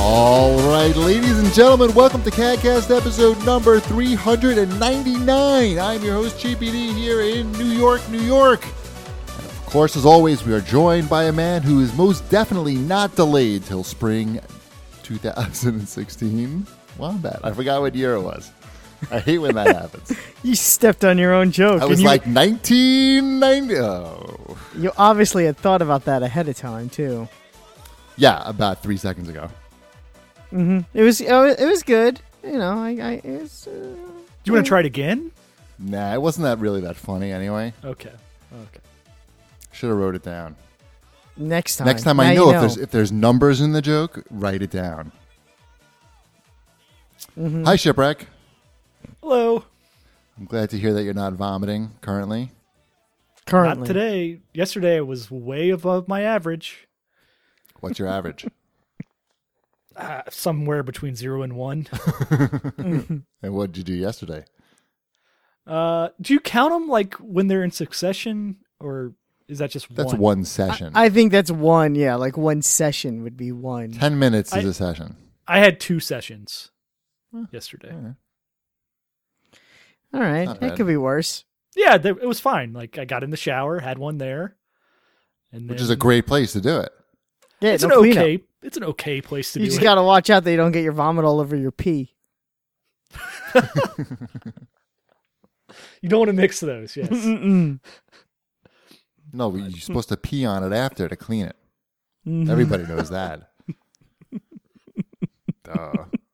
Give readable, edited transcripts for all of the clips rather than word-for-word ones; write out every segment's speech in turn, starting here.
All right, ladies and gentlemen, welcome to CADcast episode number 399. I'm your host, JPD, here in New York, New York. And of course, as always, we are joined by a man who is most definitely not delayed till spring 2016. Wombat. I forgot what year it was. I hate when that happens. You stepped on your own joke. I was like 1990. Oh. You obviously had thought about that ahead of time, too. Yeah, about 3 seconds ago. Mm-hmm. It was good. You know, it was, Do you want to try it again? Nah, it wasn't really that funny anyway. Okay. Should have wrote it down. Next time. Next time I know if there's numbers in the joke, write it down. Mm-hmm. Hi, Shipwreck. Hello. I'm glad to hear that you're not vomiting currently. Not today. Yesterday I was way above my average. What's your average? Somewhere between 0 and 1. And what did you do yesterday? Do you count them like when they're in succession, or is that just That's one? one session. I think that's one, yeah. Like one session would be one. 10 minutes is a session. I had 2 sessions yesterday. All right. Not That bad. could be worse. Yeah, it was fine. Like I got in the shower, had one there, and Which is a great place to do it. Yeah, It's an no cleanup. okay. It's an okay place to You do just it. got to watch out that you don't get your vomit all over your pee. You don't want to mix those. Yes. Mm-mm. No, but you're supposed to pee on it after to clean it. Mhm. Everybody knows that. Duh.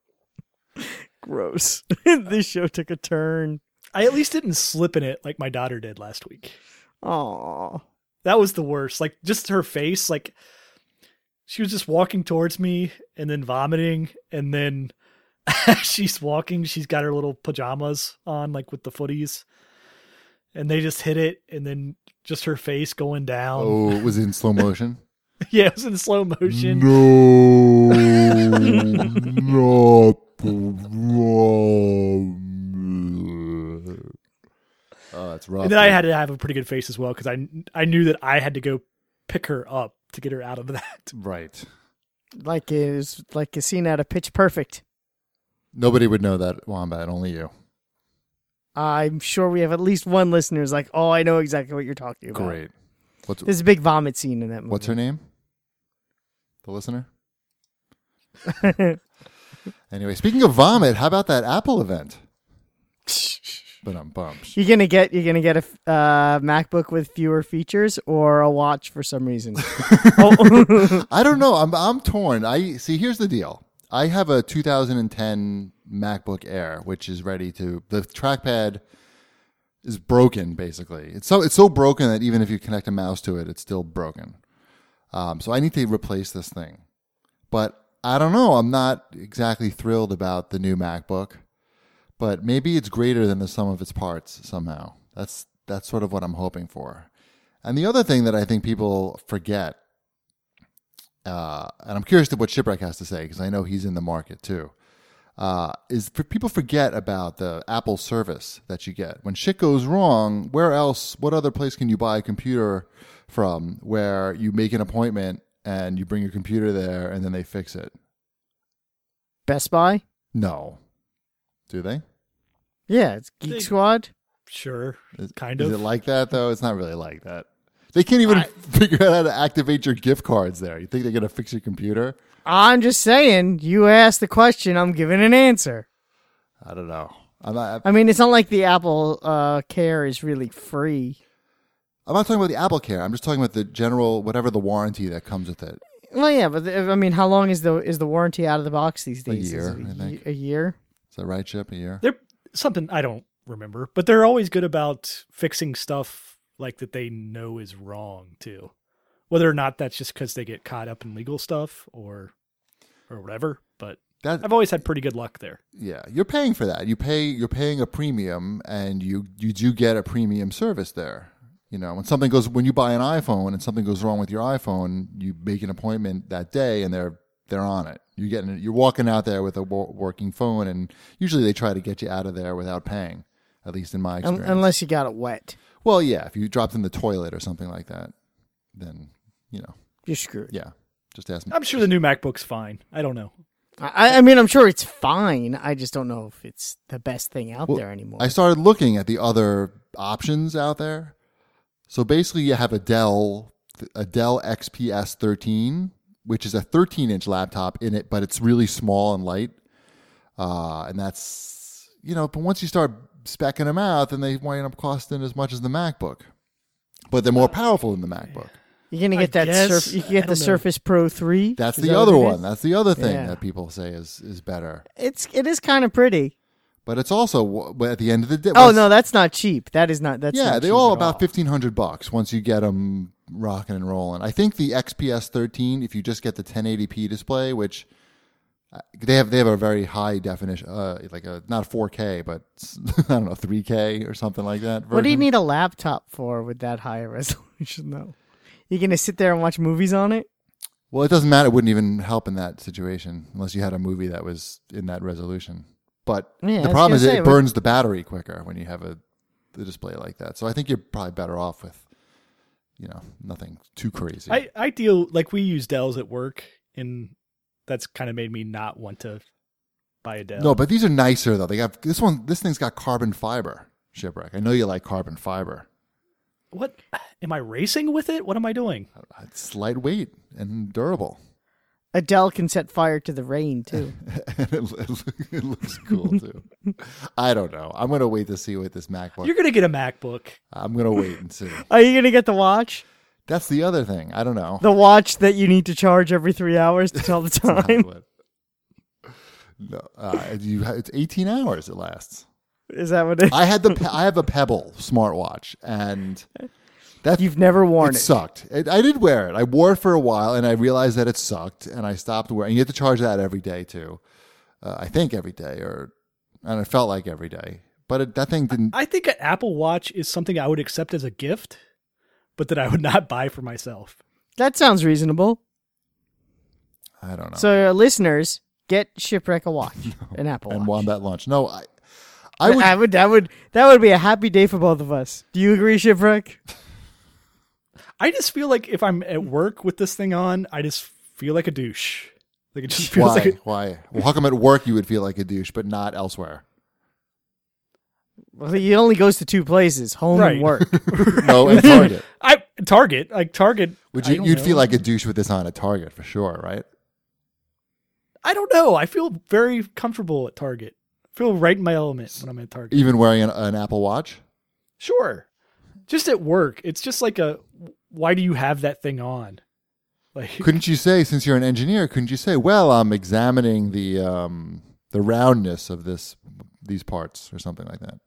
Gross. This show took a turn. I at least didn't slip in it like my daughter did last week. Aw. That was the worst. Like just her face, like she was just walking towards me and then vomiting, and then as she's walking, she's got her little pajamas on, like with the footies, and they just hit it, and then just her face going down. Oh, it was in slow motion? Yeah, it was in slow motion. No. Not. Oh, that's rough. And then I had to have a pretty good face as well because I knew that I had to go pick her up to get her out of that. Right. Like a scene out of Pitch Perfect. Nobody would know that, Wombat, only you. I'm sure we have at least one listener who's like, oh, I know exactly what you're talking about. Great. There's a big vomit scene in that movie. What's her name? The listener? Anyway, speaking of vomit, how about that Apple event? But I'm bummed. You're gonna get a MacBook with fewer features or a watch for some reason. Oh. I don't know. I'm torn. Here's the deal. I have a 2010 MacBook Air, which is ready to. The trackpad is broken. Basically, it's so broken that even if you connect a mouse to it, it's still broken. So I need to replace this thing. But I don't know. I'm not exactly thrilled about the new MacBook. But maybe it's greater than the sum of its parts somehow. That's sort of what I'm hoping for. And the other thing that I think people forget, and I'm curious to what Shipwreck has to say because I know he's in the market too, is people forget about the Apple service that you get. When shit goes wrong, what other place can you buy a computer from where you make an appointment and you bring your computer there and then they fix it? Best Buy? No. Do they? Yeah, it's Geek Squad. Sure, kind Is of. it like that, though? It's not really like that. They can't even figure out how to activate your gift cards there. You think they're going to fix your computer? I'm just saying, you asked the question, I'm giving an answer. I don't know. I mean, it's not like the Apple Care is really free. I'm not talking about the Apple Care. I'm just talking about the general, whatever the warranty that comes with it. Well, yeah, but I mean, how long is the warranty out of the box these days? A year, Is it I think. A year? Is that right, Chip? A year? They're something I don't remember, but they're always good about fixing stuff like that they know is wrong too. Whether or not that's just because they get caught up in legal stuff or whatever, but I've always had pretty good luck there. Yeah, you're paying for that. You're paying a premium, and you do get a premium service there. You know, when you buy an iPhone and something goes wrong with your iPhone, you make an appointment that day, and they're on it. You're walking out there with a working phone, and usually they try to get you out of there without paying. At least in my experience, Unless you got it wet, well, yeah, if you dropped in the toilet or something like that, then you're screwed. yeah. Just ask me. I'm sure the new MacBook's fine. I don't know. I mean, I'm sure it's fine. I just don't know if it's the best thing out there anymore. I started looking at the other options out there. So basically, you have a Dell XPS 13, which is a 13-inch laptop in it, but it's really small and light. And that's, but once you start speccing them out, then they wind up costing as much as the MacBook. But they're more powerful than the MacBook. You're gonna get you can get the Surface Pro 3. That's the other one. That's the other thing that people say is better. It is kind of pretty. But it's also at the end of the day. Oh no, that's not cheap. That is not. That's yeah, not they cheap all at about $1,500 once you get them rocking and rolling. I think the XPS 13, if you just get the 1080p display, which they have a very high definition, like not 4K, but I don't know, 3K or something like that. What do you need a laptop for with that high resolution though? You gonna sit there and watch movies on it? Well, it doesn't matter. It wouldn't even help in that situation unless you had a movie that was in that resolution. But the problem is it burns the battery quicker when you have the display like that. So I think you're probably better off with, nothing too crazy. I deal, like we use Dells at work, and that's kind of made me not want to buy a Dell. No, but these are nicer though. They got this thing's got carbon fiber, Shipwreck. I know you like carbon fiber. What? Am I racing with it? What am I doing? It's lightweight and durable. Adele can set fire to the rain too. It looks cool too. I don't know. I'm gonna wait to see what this MacBook. You're gonna get a MacBook. I'm gonna wait and see. Are you gonna get the watch? That's the other thing. I don't know. The watch that you need to charge every 3 hours to tell the time. No, it's 18 hours. It lasts. Is that what it is? I have a Pebble smartwatch, and that you've never worn it. Sucked. I did wear it. I wore it for a while, and I realized that it sucked, and I stopped wearing. You have to charge that every day too. I think every day, and it felt like every day. But that thing didn't. I think an Apple Watch is something I would accept as a gift, but that I would not buy for myself. That sounds reasonable. I don't know. So, listeners, get Shipwreck a watch, an Apple and Watch, Wombat lunch. No, that would be a happy day for both of us. Do you agree, Shipwreck? I just feel like if I'm at work with this thing on, I just feel like a douche. Like it just feels Why? Well, how come at work you would feel like a douche, but not elsewhere? Well, he only goes to two places: home and work. No, and Target. Target. You'd feel like a douche with this on at Target for sure, right? I don't know. I feel very comfortable at Target. I feel right in my element when I'm at Target. Even wearing an Apple Watch? Sure. Just at work, it's just like why do you have that thing on? Like, couldn't you say, since you're an engineer, well, I'm examining the roundness of these parts or something like that?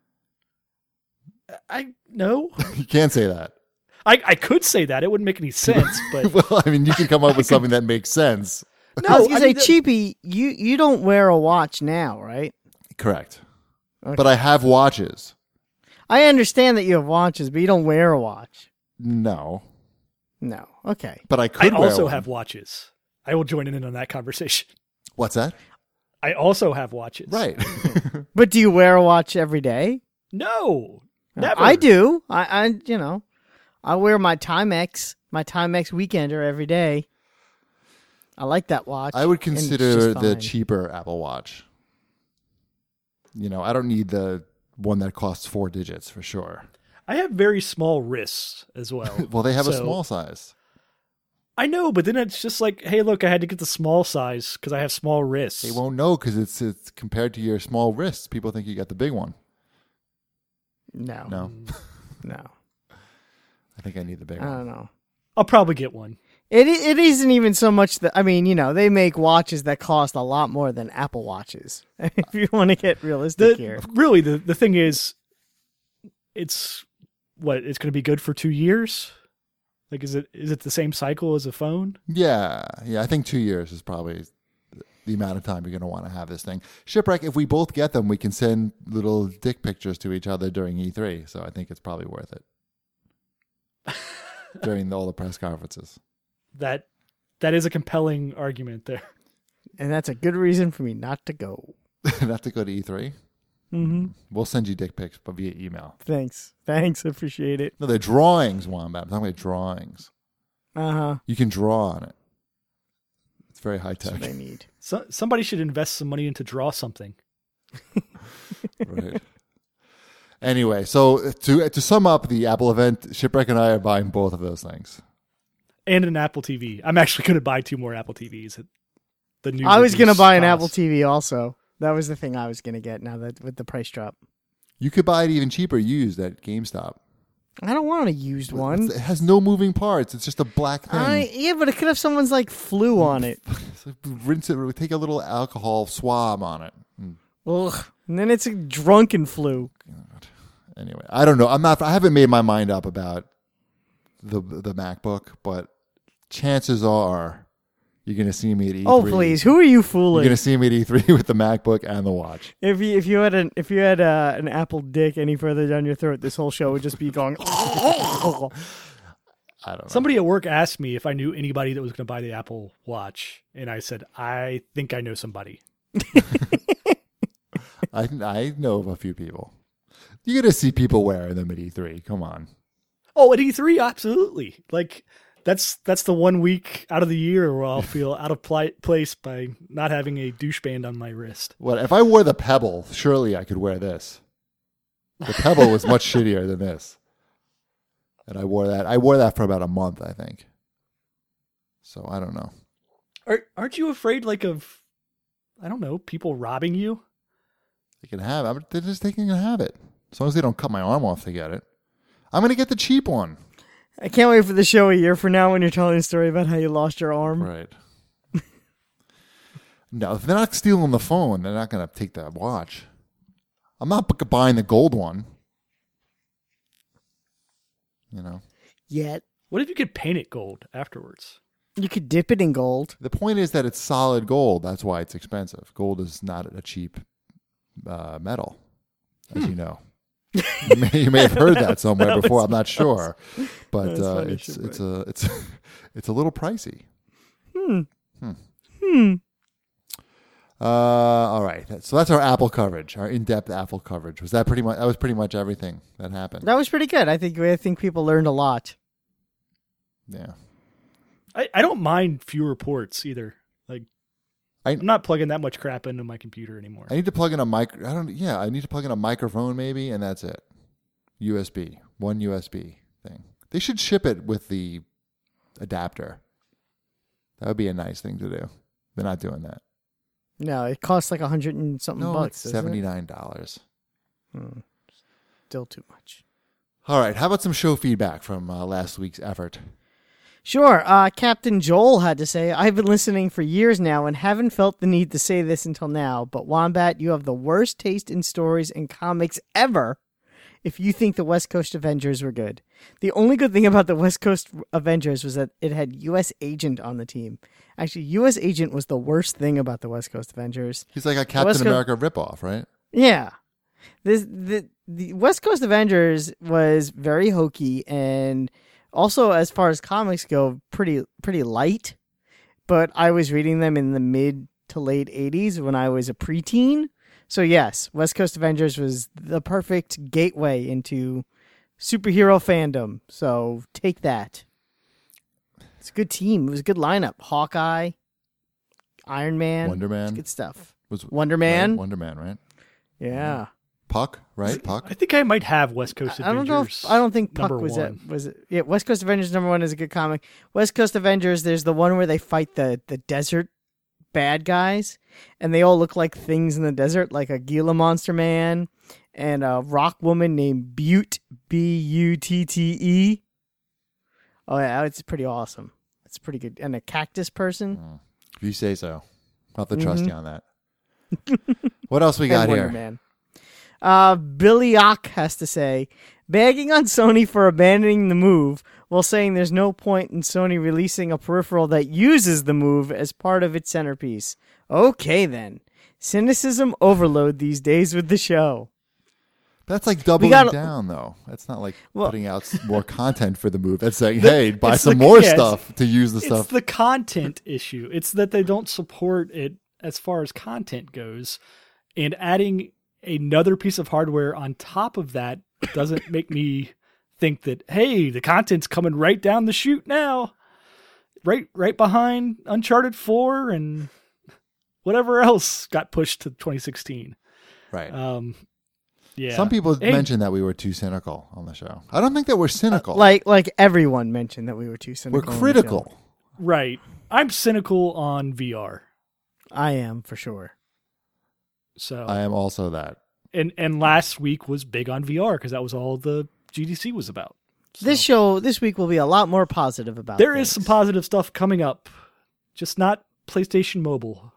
No. You can't say that. I could say that. It wouldn't make any sense, but well, I mean, you can come up with something that makes sense. No, I was gonna say, Cheapy, you don't wear a watch now, right? Correct. Okay. But I have watches. I understand that you have watches, but you don't wear a watch. No. Okay. But I could. I also have watches. I will join in on that conversation. What's that? I also have watches. Right. But do you wear a watch every day? No. Never. I do. I wear my Timex Weekender every day. I like that watch. I would consider the cheaper Apple Watch. I don't need the one that costs 4 digits for sure. I have very small wrists as well. Well, they have a small size. I know, but then it's just like, hey, look, I had to get the small size because I have small wrists. They won't know because it's compared to your small wrists. People think you got the big one. No. I think I need the big one. I don't know. I'll probably get one. It isn't even so much that, I mean, they make watches that cost a lot more than Apple Watches. If you want to get realistic here. Really, the thing is, it's going to be good for 2 years? Like, is it the same cycle as a phone? Yeah. I think 2 years is probably the amount of time you're going to want to have this thing. Shipwreck, if we both get them, we can send little dick pictures to each other during E3. So I think it's probably worth it. During all the press conferences. That is a compelling argument there. And that's a good reason for me not to go. Not to go to E3? Mm-hmm. We'll send you dick pics via email. Thanks. Appreciate it. No, they're drawings, Wombat. I'm talking about drawings. Uh-huh. You can draw on it. very high That's tech. what I need. So, somebody should invest some money into draw something. Right. Anyway, so to sum up the Apple event, Shipwreck and I are buying both of those things. And an Apple TV. I'm actually going to buy 2 more Apple TVs. The new I was going to reduced buy an cost. Apple TV also. That was the thing I was going to get now that with the price drop. You could buy it even cheaper used at GameStop. I don't want a used one. It has no moving parts. It's just a black thing. Yeah, but it could have someone's like flu on it. So rinse it. Take a little alcohol swab on it. Ugh. And then it's a drunken flu. Anyway, I don't know. I haven't made my mind up about the MacBook, but chances are you're going to see me at E3. Oh please, who are you You're fooling? going to see me at E3 with the MacBook and the watch. If you had an Apple dick any further down your throat, this whole show would just be going. I don't know. Somebody at work asked me if I knew anybody that was going to buy the Apple Watch, and I said, I think I know somebody. I know of a few people. You're going to see people wearing them at E3. Come on. Oh, at E3, absolutely. Like that's the 1 week out of the year where I'll feel out of place by not having a doucheband on my wrist. What if I wore the Pebble? Surely I could wear this. The Pebble was much shittier than this, and I wore that. I wore that for about a month, I think. So I don't know. Aren't you afraid of, I don't know, people robbing you? They can have it. They're just taking to have it. As long as they don't cut my arm off to get it. I'm going to get the cheap one. I can't wait for the show a year from now when you're telling a story about how you lost your arm. Right. No, if they're not stealing the phone, they're not going to take that watch. I'm not buying the gold one. You know. Yet What if you could paint it gold afterwards? you could dip it in gold. The point is that it's solid gold. That's why it's expensive. Gold is not a cheap metal, as you know. You may have heard that somewhere before. I'm not sure, but funny, it's a little pricey. All right. So that's our Apple coverage, our in-depth Apple coverage. That was pretty much everything that happened. That was pretty good. I think people learned a lot. Yeah. I don't mind fewer ports either. Like I'm not plugging that much crap into my computer anymore. I need to plug in a mic. I need to plug in a microphone maybe, and that's it. USB, one USB thing. They should ship it with the adapter. That would be a nice thing to do. They're not doing that. No, it costs like $100 and something No, bucks. it's doesn't it? $79. Still too much. All right. How about some show feedback from last week's effort? Sure. Captain Joel had to say, I've been listening for years now and haven't felt the need to say this until now, but Wombat, you have the worst taste in stories and comics ever if you think the West Coast Avengers were good. The only good thing about the West Coast Avengers was that it had U.S. Agent on the team. Actually, U.S. Agent was the worst thing about the West Coast Avengers. He's like a Captain America ripoff, right? Yeah. The West Coast Avengers was very hokey and also, as far as comics go, pretty light. But I was reading them in the mid to late 80s when I was a preteen. So yes, West Coast Avengers was the perfect gateway into superhero fandom. So take that. It's a good team. It was a good lineup. Hawkeye, Iron Man. Wonder Man. It's good stuff. Was Wonder Man. Right? Wonder Man, right? Yeah. Puck, right? Puck. I think I might have West Coast Avengers. I don't think Puck number was one. it. Was it? Yeah, West Coast Avengers #1 is a good comic. West Coast Avengers, there's the one where they fight the desert bad guys, and they all look like things in the desert, like a Gila Monster Man and a rock woman named Butte, Butte. Oh yeah, it's pretty awesome. It's pretty good. And a cactus person. If you say so. I'll have to trust you on that. What else we got and here? Wonder Man. Billy Ock has to say, bagging on Sony for abandoning the Move while saying there's no point in Sony releasing a peripheral that uses the Move as part of its centerpiece. Okay then. Cynicism overload these days with the show. That's like doubling down, though. That's not like putting out more content for the Move. That's saying, hey, buy some more stuff to use the stuff. It's the content issue. It's that they don't support it as far as content goes. And adding another piece of hardware on top of that doesn't make me think that, hey, the content's coming right down the chute now. right behind Uncharted 4 and whatever else got pushed to 2016. Right. Yeah. Some people mentioned that we were too cynical on the show. I don't think that we're cynical. Like everyone mentioned that we were too cynical. We're critical. Right. I'm cynical on VR. I am, for sure. So I am also that. And last week was big on VR because that was all the GDC was about. So This week will be a lot more positive about there things. is some positive stuff coming up, just not PlayStation Mobile.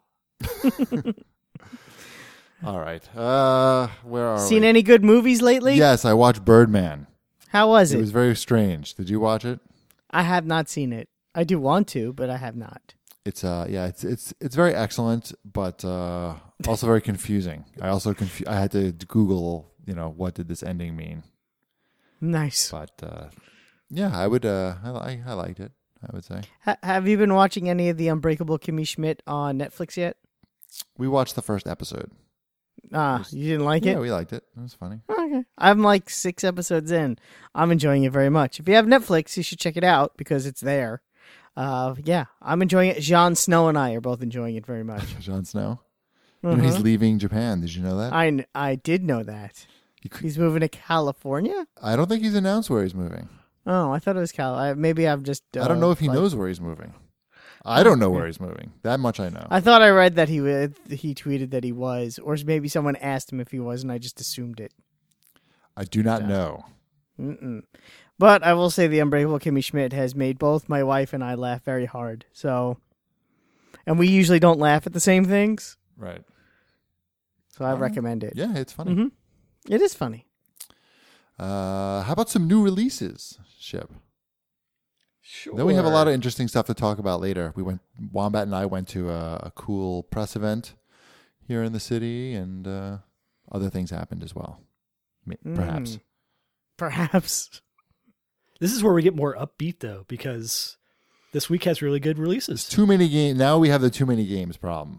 All right. Where are Seen we? any good movies lately? Yes, I watched Birdman. How was it? It was very strange. Did you watch it? I have not seen it. I do want to, but I have not. It's it's very excellent, but also very confusing. I had to Google, what did this ending mean? Nice. But yeah, I would I liked it, I would say. Have you been watching any of the Unbreakable Kimmy Schmidt on Netflix yet? We watched the first episode. You didn't like Yeah, it? we liked it. It was funny. Okay. I'm like 6 episodes in. I'm enjoying it very much. If you have Netflix, you should check it out because it's there. Yeah, I'm enjoying it. Jon Snow and I are both enjoying it very much. Jon Snow. He's leaving Japan. Did you know that? I did know that. He's moving to California? I don't think he's announced where he's moving. Oh, I thought it was maybe I'm just... I don't know if he knows where he's moving. I don't know where he's moving. That much I know. I thought I read that he tweeted that he was, or maybe someone asked him if he was, and I just assumed it. I do not know. Mm-mm. But I will say the Unbreakable Kimmy Schmidt has made both my wife and I laugh very hard. So, and we usually don't laugh at the same things. Right. So I recommend it. Yeah, it's funny. Mm-hmm. It is funny. How about some new releases, Ship? Sure. Then we have a lot of interesting stuff to talk about later. Wombat and I went to a cool press event here in the city, and other things happened as well. Perhaps. Perhaps. This is where we get more upbeat, though, because this week has really good releases. Too many games. Now we have the too many games problem.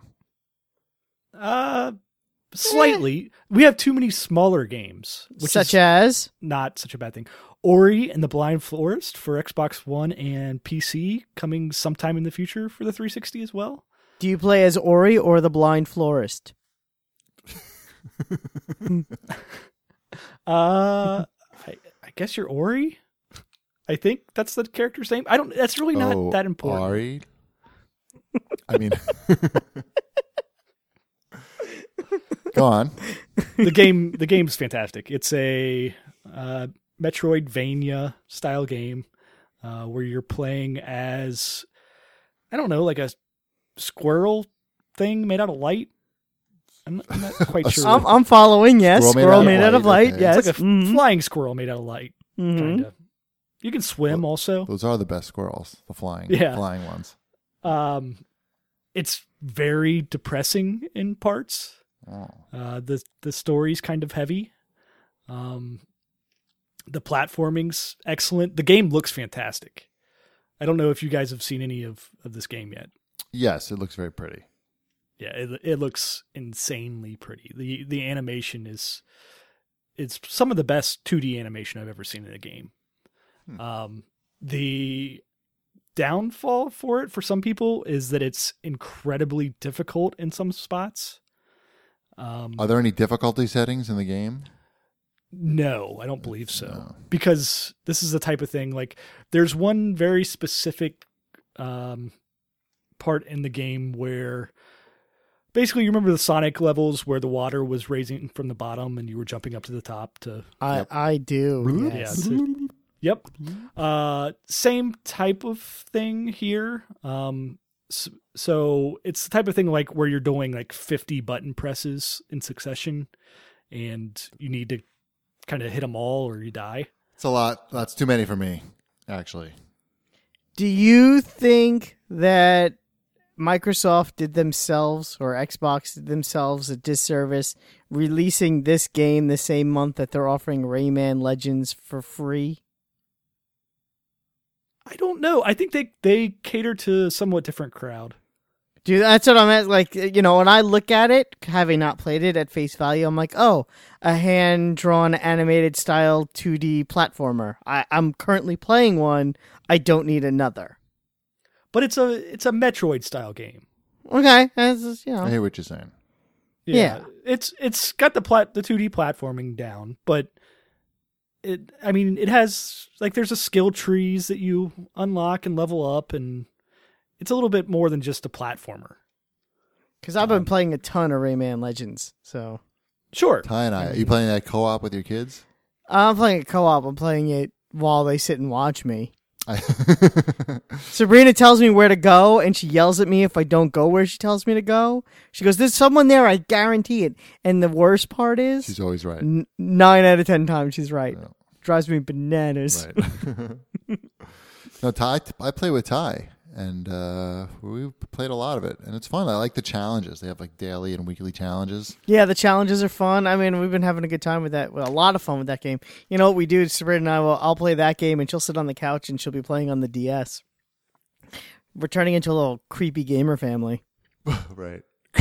Slightly. We have too many smaller games. Which Such is as? not such a bad thing. Ori and the Blind Forest for Xbox One and PC coming sometime in the future for the 360 as well. Do you play as Ori or the Blind Florist? I guess you're Ori. I think that's the character's name. That's really not that important. Ori. I mean, go on. The game's fantastic. It's a Metroidvania style game where you're playing as, I don't know, like a squirrel thing made out of light. I'm not quite sure. I'm following. Yes, squirrel made out of light. Okay. Yes, It's like a flying squirrel made out of light. Kind of. You can swim also. Those are the best squirrels, the flying ones. It's very depressing in parts. Oh. The story's kind of heavy. The platforming's excellent. The game looks fantastic. I don't know if you guys have seen any of this game yet. Yes, it looks very pretty. Yeah, it looks insanely pretty. The animation it's some of the best 2D animation I've ever seen in a game. The downfall for it for some people is that it's incredibly difficult in some spots. Are there any difficulty settings in the game? No, I don't believe so. No. Because this is the type of thing, like, there's one very specific part in the game where basically you remember the Sonic levels where the water was raising from the bottom and you were jumping up to the top to... I do. Yes. Yep. Same type of thing here. So it's the type of thing like where you're doing like 50 button presses in succession and you need to kind of hit them all or you die. It's a lot. That's too many for me, actually. Do you think that Microsoft did themselves or Xbox did themselves a disservice releasing this game the same month that they're offering Rayman Legends for free? I don't know. I think they cater to a somewhat different crowd. Dude, that's what I'm at. Like, when I look at it, having not played it at face value, I'm like, oh, a hand-drawn animated style 2D platformer. I'm currently playing one. I don't need another. but it's a Metroid style game. Okay, that's just, I hear what you're saying. Yeah. It's got the 2D platforming down, but it has like there's a skill trees that you unlock and level up, and it's a little bit more than just a platformer. because I've been playing a ton of Rayman Legends. So Sure. Ty and I, are you playing that co-op with your kids? I'm playing it co-op. I'm playing it while they sit and watch me. I Sabrina tells me where to go, and she yells at me if I don't go where she tells me to go. She goes, "There's someone there, I guarantee it." And the worst part is, She's always right. 9 out of 10 times she's right. Yeah. Drives me bananas. Right. No, Ty. I play with Ty, and we played a lot of it, and it's fun. I like the challenges. They have like daily and weekly challenges. Yeah, the challenges are fun. I mean, we've been having a good time with that. Well, a lot of fun with that game. You know what we do? Sabrina and I'll play that game, and she'll sit on the couch, and she'll be playing on the DS. We're turning into a little creepy gamer family. Right.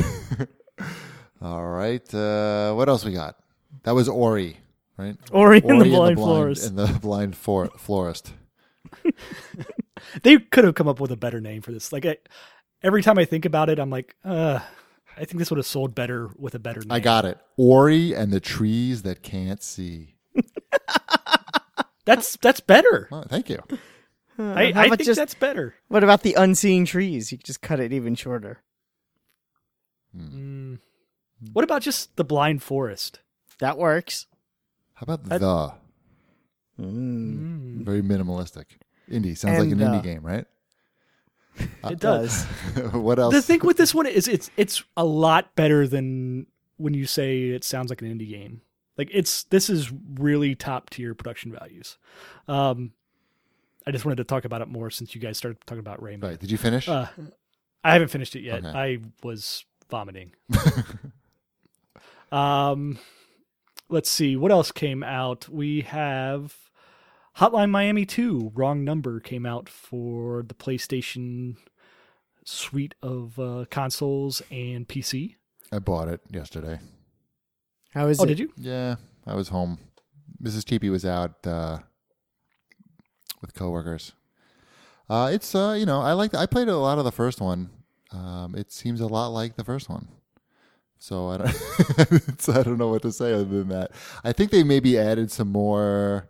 All right. What else we got? That was Ori, right? Ori and the Blind Forest. And the Blind Florist. They could have come up with a better name for this. Like every time I think about it, I'm like, I think this would have sold better with a better name. I got it. Ori and the trees that can't see. That's better. Oh, thank you. I How about think that's better. What about the unseen trees? You could just cut it even shorter. What about just the Blind Forest? That works. How about That- the? Mm. Very minimalistic. Indie. Sounds And, like an indie game, right? It does. What else? The thing with this one is it's a lot better than when you say it sounds like an indie game. Like this is really top tier production values. I just wanted to talk about it more since you guys started talking about Rayman. Right. Did you finish? I haven't finished it yet. Okay. I was vomiting. Let's see what else came out. We have Hotline Miami 2, Wrong Number came out for the PlayStation suite of consoles and PC. I bought it yesterday. How is it? Did you? Yeah, I was home. Mrs. Cheapy was out with coworkers. It's I played a lot of the first one. It seems a lot like the first one. So I don't know what to say other than that. I think they maybe added some more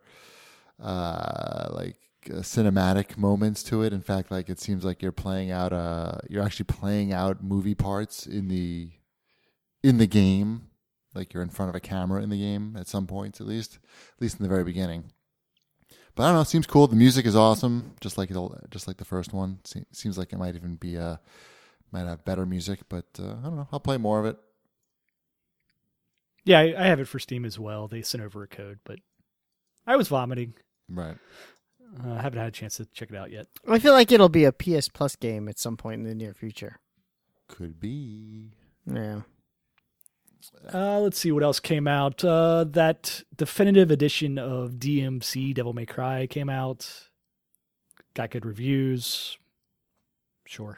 cinematic moments to it. In fact, like it seems like you're actually playing out movie parts in the game. Like you're in front of a camera in the game at some points, at least in the very beginning. But I don't know. It seems cool. The music is awesome, just like the first one. Seems like it might even be might have better music, but I don't know. I'll play more of it. Yeah, I have it for Steam as well. They sent over a code, but I was vomiting. Right. I haven't had a chance to check it out yet. I feel like it'll be a PS Plus game at some point in the near future. Could be. Yeah. Let's see what else came out. That definitive edition of DMC Devil May Cry came out. Got good reviews. Sure.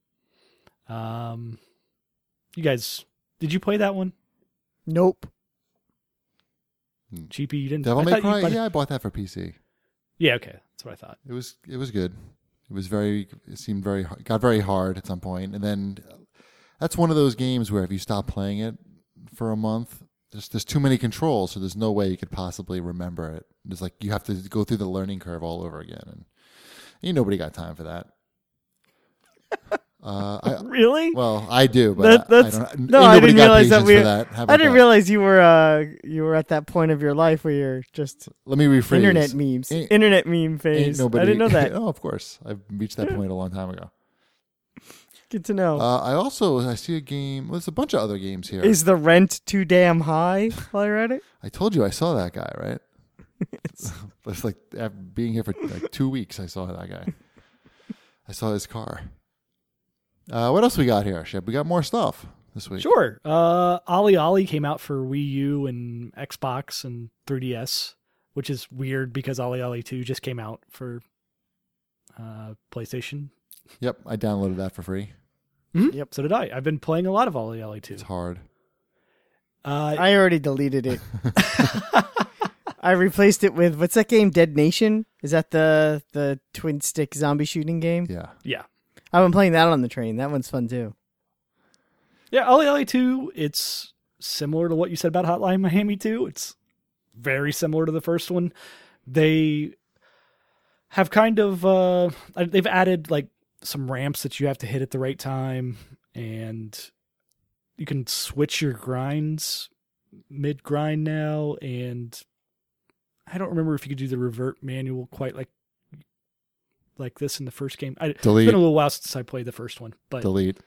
You guys, did you play that one? Nope. Cheapy, you didn't. Devil I May thought you Cry. might have- Yeah, I bought that for PC. Yeah, okay, that's what I thought. It was good. It seemed got very hard at some point, and then that's one of those games where if you stop playing it for a month, there's too many controls, so there's no way you could possibly remember it. It's like you have to go through the learning curve all over again, and ain't nobody got time for that. Really? Well, I do, but That's I don't. no. ain't I nobody didn't got realize that patience we. for that. How about I didn't that? realize you were at that point of your life where you're just Let me rephrase. internet memes, Ain't- internet meme Ain't phase. nobody. I didn't know that. Oh, of course, I've reached that point a long time ago. Good to know. I see a game. Well, there's a bunch of other games here. Is the rent too damn high while you're at it? I told you I saw that guy, right? It's like after being here for like 2 weeks. I saw that guy. I saw his car. What else we got here, Shep? We got more stuff this week. Sure. Ollie Ollie came out for Wii U and Xbox and 3DS, which is weird because Ollie Ollie 2 just came out for PlayStation. Yep, I downloaded that for free. Mm-hmm. Yep. So did I. I've been playing a lot of Ollie Ollie 2. It's hard. I already deleted it. I replaced it with what's that game? Dead Nation? Is that the twin stick zombie shooting game? Yeah. Yeah. I've been playing that on the train. That one's fun too. Yeah, LA 2, it's similar to what you said about Hotline Miami 2. It's very similar to the first one. They have kind of they've added like some ramps that you have to hit at the right time, and you can switch your grinds mid-grind now, and I don't remember if you could do the revert manual quite like this in the first game. It's been a little while since I played the first one, but delete.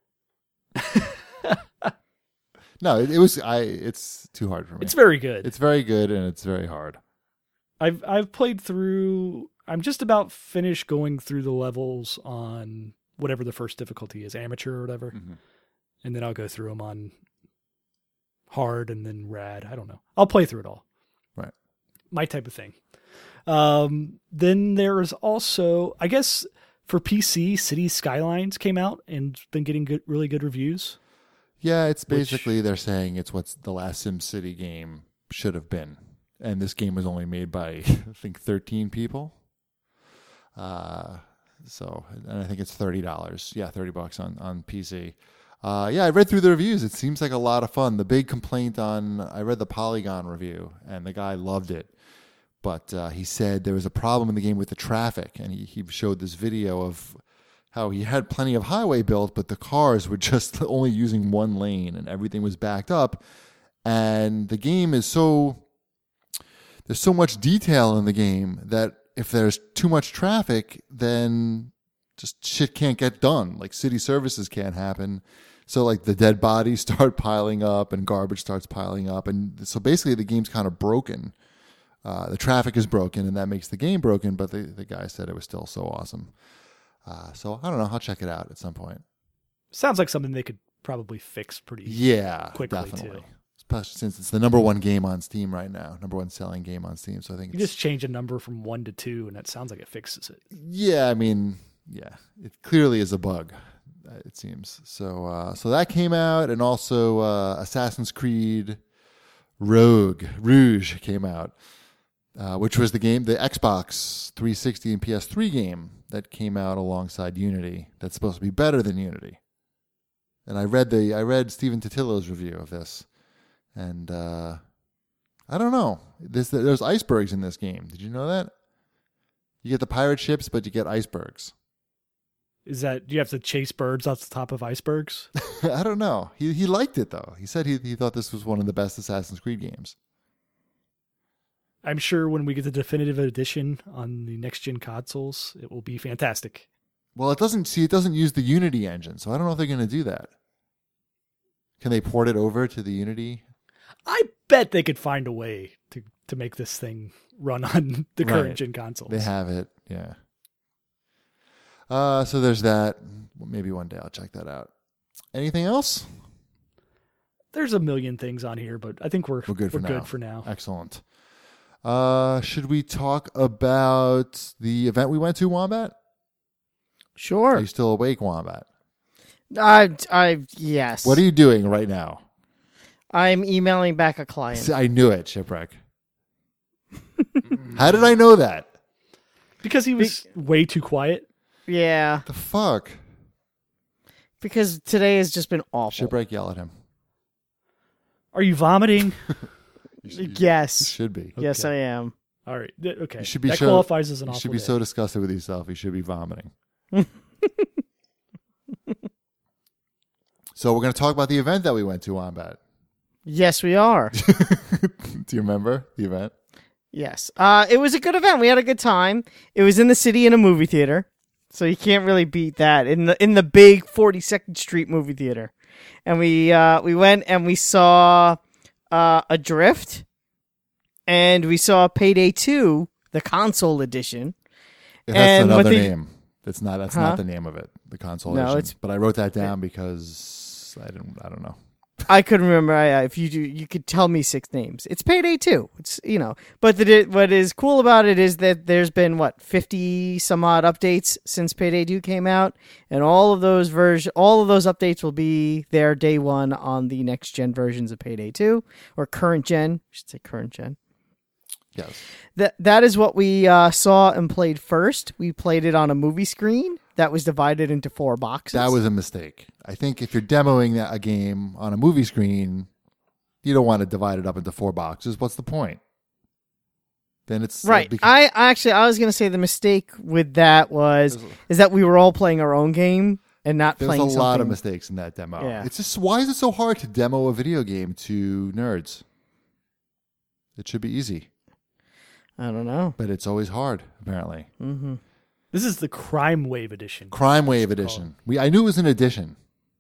No, it's too hard for me. It's very good. It's very good, and it's very hard. I've played through. I'm just about finished going through the levels on whatever the first difficulty is, amateur or whatever, and then I'll go through them on hard and then rad. I don't know. I'll play through it all. Right. My type of thing. Then there is also, I guess, for PC, Cities Skylines came out and been getting really good reviews. Yeah, it's basically they're saying it's what the last SimCity game should have been. And this game was only made by, I think, 13 people. And I think it's $30. Yeah, $30 on PC. Yeah, I read through the reviews. It seems like a lot of fun. The big complaint I read the Polygon review, and the guy loved it. But he said there was a problem in the game with the traffic, and he showed this video of how he had plenty of highway built, but the cars were just only using one lane, and everything was backed up. And the game is there's so much detail in the game that if there's too much traffic, then just shit can't get done. Like city services can't happen. So like the dead bodies start piling up and garbage starts piling up. And so basically the game's kind of broken. The traffic is broken and that makes the game broken, but the guy said it was still so awesome. So I don't know. I'll check it out at some point. Sounds like something they could probably fix pretty quickly definitely. too. Especially since it's the number one game on Steam right now, number one selling game on Steam. So I think you just change a number from 1 to 2, and that sounds like it fixes it. Yeah, I mean, yeah, it clearly is a bug. It seems so. So that came out, and also Assassin's Creed Rouge came out, which was the Xbox 360 and PS3 game that came out alongside Unity. That's supposed to be better than Unity. And I read Stephen Totillo's review of this. And I don't know. There's icebergs in this game. Did you know that? You get the pirate ships, but you get icebergs. Do you have to chase birds off the top of icebergs? I don't know. He liked it, though. He said he thought this was one of the best Assassin's Creed games. I'm sure when we get the definitive edition on the next-gen consoles, it will be fantastic. Well, it doesn't use the Unity engine, so I don't know if they're going to do that. Can they port it over to the Unity? I bet they could find a way to make this thing run on the current gen consoles. They have it, yeah. So there's that. Maybe one day I'll check that out. Anything else? There's a million things on here, but I think we're good for now. Excellent. Should we talk about the event we went to, Wombat? Sure. Are you still awake, Wombat? Yes. What are you doing right now? I'm emailing back a client. I knew it, Shipwreck. How did I know that? Because he was way too quiet. Yeah. The fuck? Because today has just been awful. Shipwreck, yell at him. Are you vomiting? Yes. You should be. Yes, Okay. I am. All right. Okay. You should be that qualifies as an awful You should be day. so disgusted with yourself. You should be vomiting. So we're going to talk about the event that we went to, Wombat. Yes, we are. Do you remember the event? Yes. It was a good event. We had a good time. It was in the city in a movie theater. So you can't really beat that. In the big 42nd Street movie theater. And we went and we saw Adrift. And we saw Payday 2, the console edition. That's another the name. That's not the name of it. The console edition. But I wrote that down because I don't know. I couldn't remember. If you could tell me 6 names. It's Payday 2. It's But what is cool about it is that there's been 50 some odd updates since Payday 2 came out, and all of those updates will be there day one on the next gen versions of Payday 2 or current gen. I should say current gen. Yes. That is what we saw and played first. We played it on a movie screen that was divided into 4 boxes. That was a mistake. I think if you're demoing a game on a movie screen, you don't want to divide it up into 4 boxes. What's the point? Then it's right. I was going to say the mistake with that is that we were all playing our own game and not playing something. There's a lot of mistakes in that demo. Yeah. It's just, why is it so hard to demo a video game to nerds? It should be easy. I don't know. But it's always hard, apparently. Mm-hmm. This is the Crime Wave edition. Crime Wave edition. I knew it was an edition.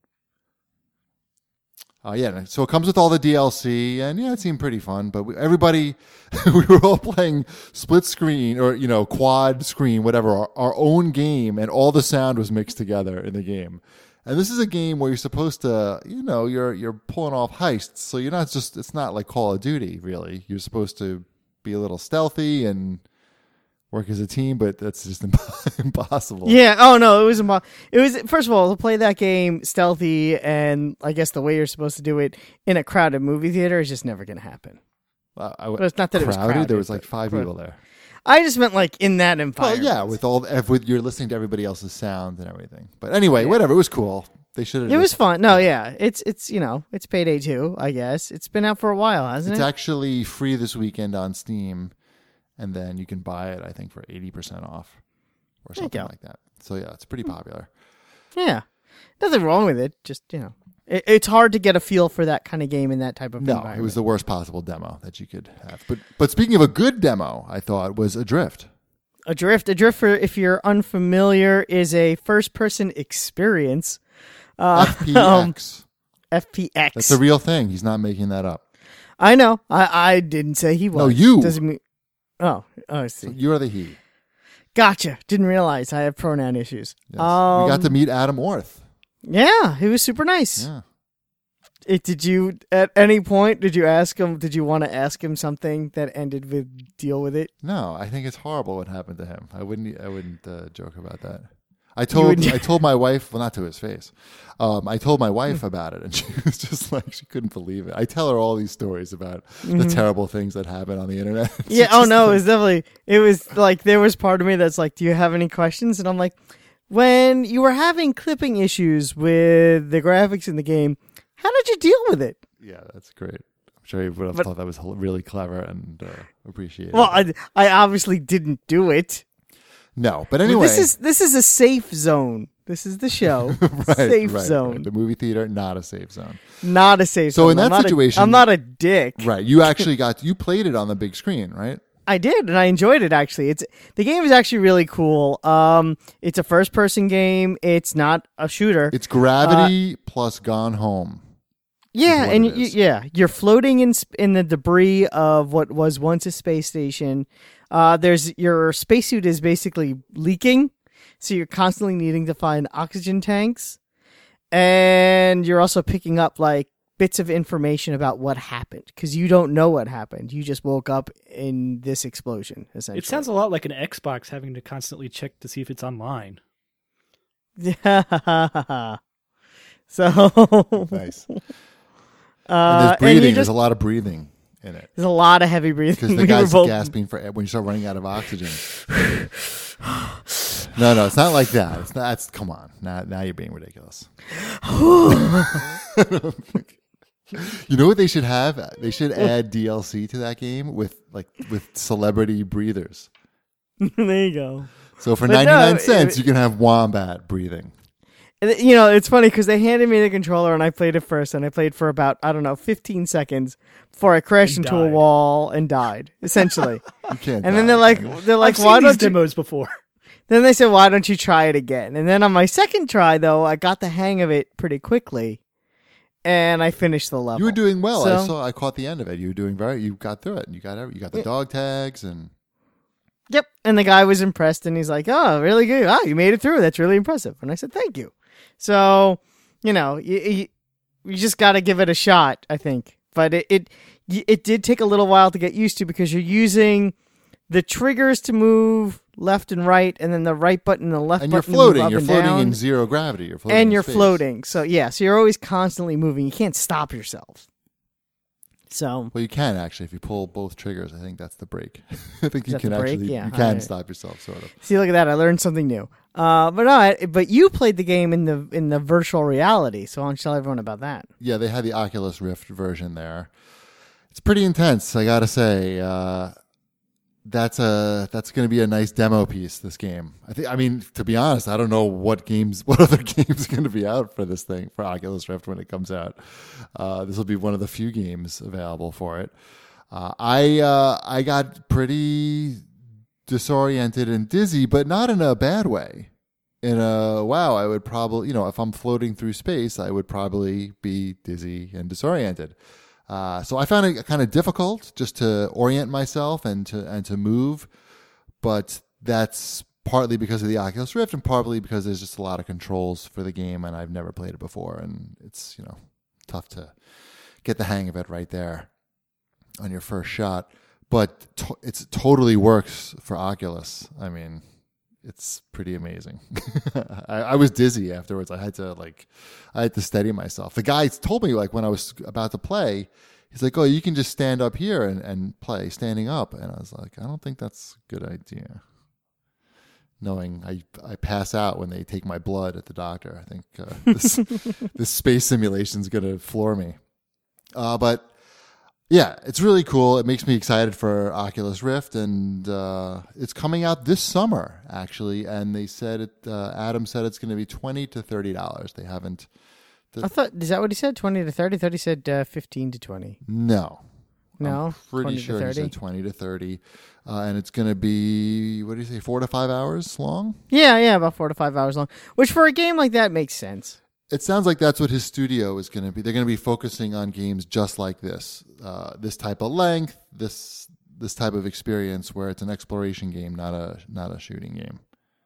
Yeah, so it comes with all the DLC, and yeah, it seemed pretty fun. But everybody, we were all playing split screen or quad screen, whatever, our own game, and all the sound was mixed together in the game. And this is a game where you're supposed to, you're pulling off heists, so you're not just. It's not like Call of Duty, really. You're supposed to be a little stealthy and work as a team, but that's just impossible. Yeah. Oh no, it was impossible. It was, first of all, to play that game stealthy, and I guess the way you're supposed to do it in a crowded movie theater is just never going to happen. But it's not that it was crowded. There was like 5 people there. I just meant like in that environment. Well, yeah, with you're listening to everybody else's sound and everything. But anyway, whatever. It was cool. They should have. It was fun. No, yeah, it's it's Payday 2, I guess. It's been out for a while, hasn't it? It's actually free this weekend on Steam. And then you can buy it, I think, for 80% off or something like that. So, yeah, it's pretty popular. Yeah. Nothing wrong with it. Just, it's hard to get a feel for that kind of game in that type of environment. No, it was the worst possible demo that you could have. But speaking of a good demo, I thought, was Adrift. Adrift, for, if you're unfamiliar, is a first-person experience. FPX. FPX. That's a real thing. He's not making that up. I know. I didn't say he was. No, you. Doesn't mean... Oh, I see. So you are the he. Gotcha. Didn't realize I have pronoun issues. Yes. We got to meet Adam Orth. Yeah, he was super nice. Yeah. Did you, at any point, did you want to ask him something that ended with deal with it? No, I think it's horrible what happened to him. I wouldn't joke about that. I told my wife, well, not to his face. I told my wife about it, and she was just like, she couldn't believe it. I tell her all these stories about the terrible things that happen on the internet. Yeah. Oh no, it was like, there was part of me that's like, do you have any questions? And I'm like, when you were having clipping issues with the graphics in the game, how did you deal with it? Yeah, that's great. I'm sure you would have thought that was really clever and appreciated. Well, I obviously didn't do it. No, but anyway, this is a safe zone. This is the show. Safe zone. Right. The movie theater, not a safe zone. Not a safe zone. So in that situation, I'm not a dick. Right. You actually you played it on the big screen, right? I did, and I enjoyed it. Actually, the game is actually really cool. It's a first-person game. It's not a shooter. It's Gravity plus Gone Home. Yeah, and you're floating in the debris of what was once a space station. Your spacesuit is basically leaking, so you're constantly needing to find oxygen tanks, and you're also picking up like bits of information about what happened because you don't know what happened. You just woke up in this explosion. Essentially, it sounds a lot like an Xbox having to constantly check to see if it's online. Yeah. So nice. And there's breathing. There's a lot of breathing in it. There's a lot of heavy breathing. Because the guy's gasping for when you start running out of oxygen. No, it's not like that. It's not. Come on. Now you're being ridiculous. You know what they should have? They should add DLC to that game with celebrity breathers. There you go. So for 99 cents, you can have Wombat breathing. It's funny because they handed me the controller and I played it first, and I played for about, 15 seconds before I crashed into a wall and died, essentially. You can't. And then they're like, I've why seen don't these demos before? Then they said, why don't you try it again? And then on my second try, though, I got the hang of it pretty quickly, and I finished the level. You were doing well. I caught the end of it. You were doing you got through it. You got the dog tags and. Yep. And the guy was impressed, and he's like, oh, really good. Oh, you made it through. That's really impressive. And I said, thank you. So, you just got to give it a shot, I think. But it did take a little while to get used to because you're using the triggers to move left and right, and then the right button and the left button to move up and down. You're floating in zero gravity. You're floating you're floating. So, so you're always constantly moving. You can't stop yourself. So, well, you can actually if you pull both triggers. I think that's the break. I think you can you can stop yourself, sort of. See, look at that! I learned something new. But you played the game in the virtual reality, so why don't you tell everyone about that? Yeah, they had the Oculus Rift version there. It's pretty intense, I gotta say. That's going to be a nice demo piece. This game, I mean, to be honest, I don't know what other games are going to be out for this thing for Oculus Rift when it comes out. This will be one of the few games available for it. I got pretty disoriented and dizzy, but not in a bad way. I would probably, if I'm floating through space, I would probably be dizzy and disoriented. So I found it kind of difficult just to orient myself and to move, but that's partly because of the Oculus Rift and partly because there's just a lot of controls for the game and I've never played it before, and it's tough to get the hang of it right there on your first shot. But it totally works for Oculus. I mean, it's pretty amazing. I was dizzy afterwards. I had to steady myself. The guy told me when I was about to play, he's like, "Oh, you can just stand up here and play standing up." And I was like, "I don't think that's a good idea." Knowing I pass out when they take my blood at the doctor. I think this space simulation is going to floor me. But yeah, it's really cool. It makes me excited for Oculus Rift, and it's coming out this summer, actually. And they said Adam said it's going to be $20 to $30. They haven't. I thought, is that what he said? 20 to 30? I thought he said 15 to 20. No, I'm pretty sure he said 20 to 30, and it's going to be, what do you say, 4 to 5 hours long? Yeah, about 4 to 5 hours long. Which for a game like that makes sense. It sounds like that's what his studio is going to be. They're going to be focusing on games just like this, this type of length, this type of experience where it's an exploration game, not a shooting game.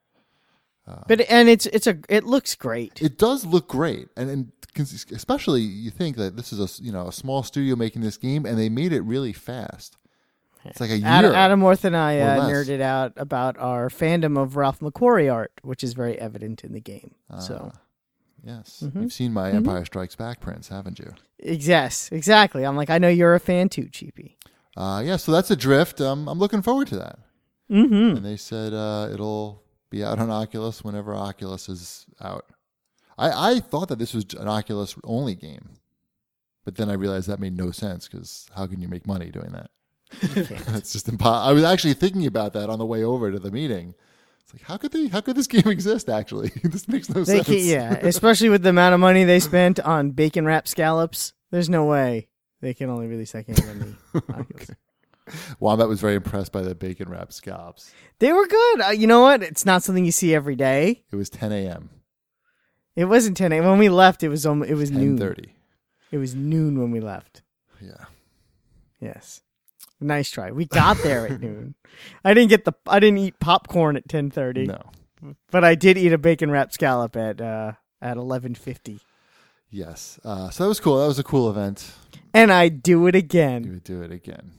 It looks great. It does look great, and especially you think that this is a small studio making this game, and they made it really fast. It's like a year. Adam Worth and I nerded out about our fandom of Ralph McQuarrie art, which is very evident in the game. Yes. You've seen my Empire Strikes Back prints, haven't you? Yes, exactly. I'm like, I know you're a fan too, Cheapy. So that's Adrift. I'm looking forward to that. Mm-hmm. And they said it'll be out on Oculus whenever Oculus is out. I thought that this was an Oculus-only game. But then I realized that made no sense, because how can you make money doing that? It's just impossible. I was actually thinking about that on the way over to the meeting. It's like, how could this game exist, actually? This makes no sense. Especially with the amount of money they spent on bacon wrap scallops. There's no way they can only release that game on the Oculus. Wombat was very impressed by the bacon wrap scallops. They were good. You know what? It's not something you see every day. It was 10 a.m. It wasn't 10 a.m. When we left, it was noon. 10:30. It was noon when we left. Yeah. Yes. Nice try. We got there at noon. I didn't eat popcorn at 10:30. No. But I did eat a bacon wrap scallop at 11:50. Yes. So that was cool. That was a cool event. And I'd do it again. You would do it again.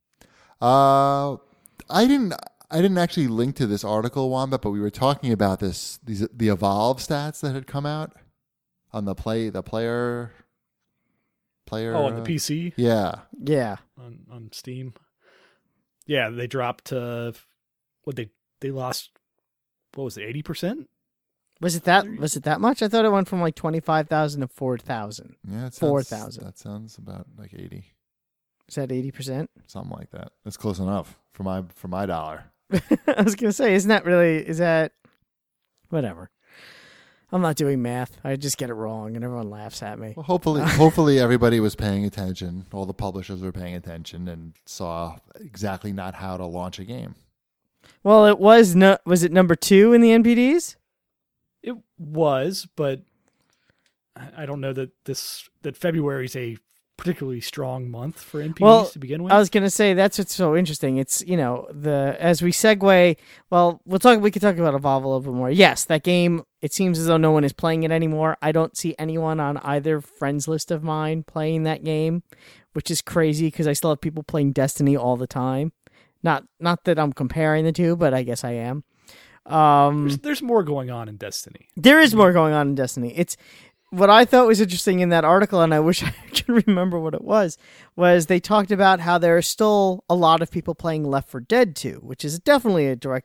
I didn't actually link to this article, Wombat, but we were talking about the Evolve stats that had come out on the player. Oh, on the PC? Yeah. On Steam. Yeah, they dropped to they lost, what was it, 80%? Was it that much? I thought it went from like 25,000 to 4,000. Yeah, 4,000. That sounds about like 80. Is that 80%? Something like that. That's close enough for my dollar. I was going to say, is that whatever. I'm not doing math. I just get it wrong, and everyone laughs at me. Well, hopefully everybody was paying attention. All the publishers were paying attention and saw exactly not how to launch a game. Well, it was it number 2 in the NPDs? It was, but I don't know that February is a particularly strong month for NPDs to begin with. I was going to say that's what's so interesting. It's, as we segue, we could talk about Evolve a little bit more. Yes, that game, it seems as though no one is playing it anymore. I don't see anyone on either friends list of mine playing that game, which is crazy because I still have people playing Destiny all the time. Not that I'm comparing the two, but I guess I am. There's more going on in Destiny. There is more going on in Destiny. It's what I thought was interesting in that article, and I wish I could remember what it was they talked about how there are still a lot of people playing Left 4 Dead 2, which is definitely a direct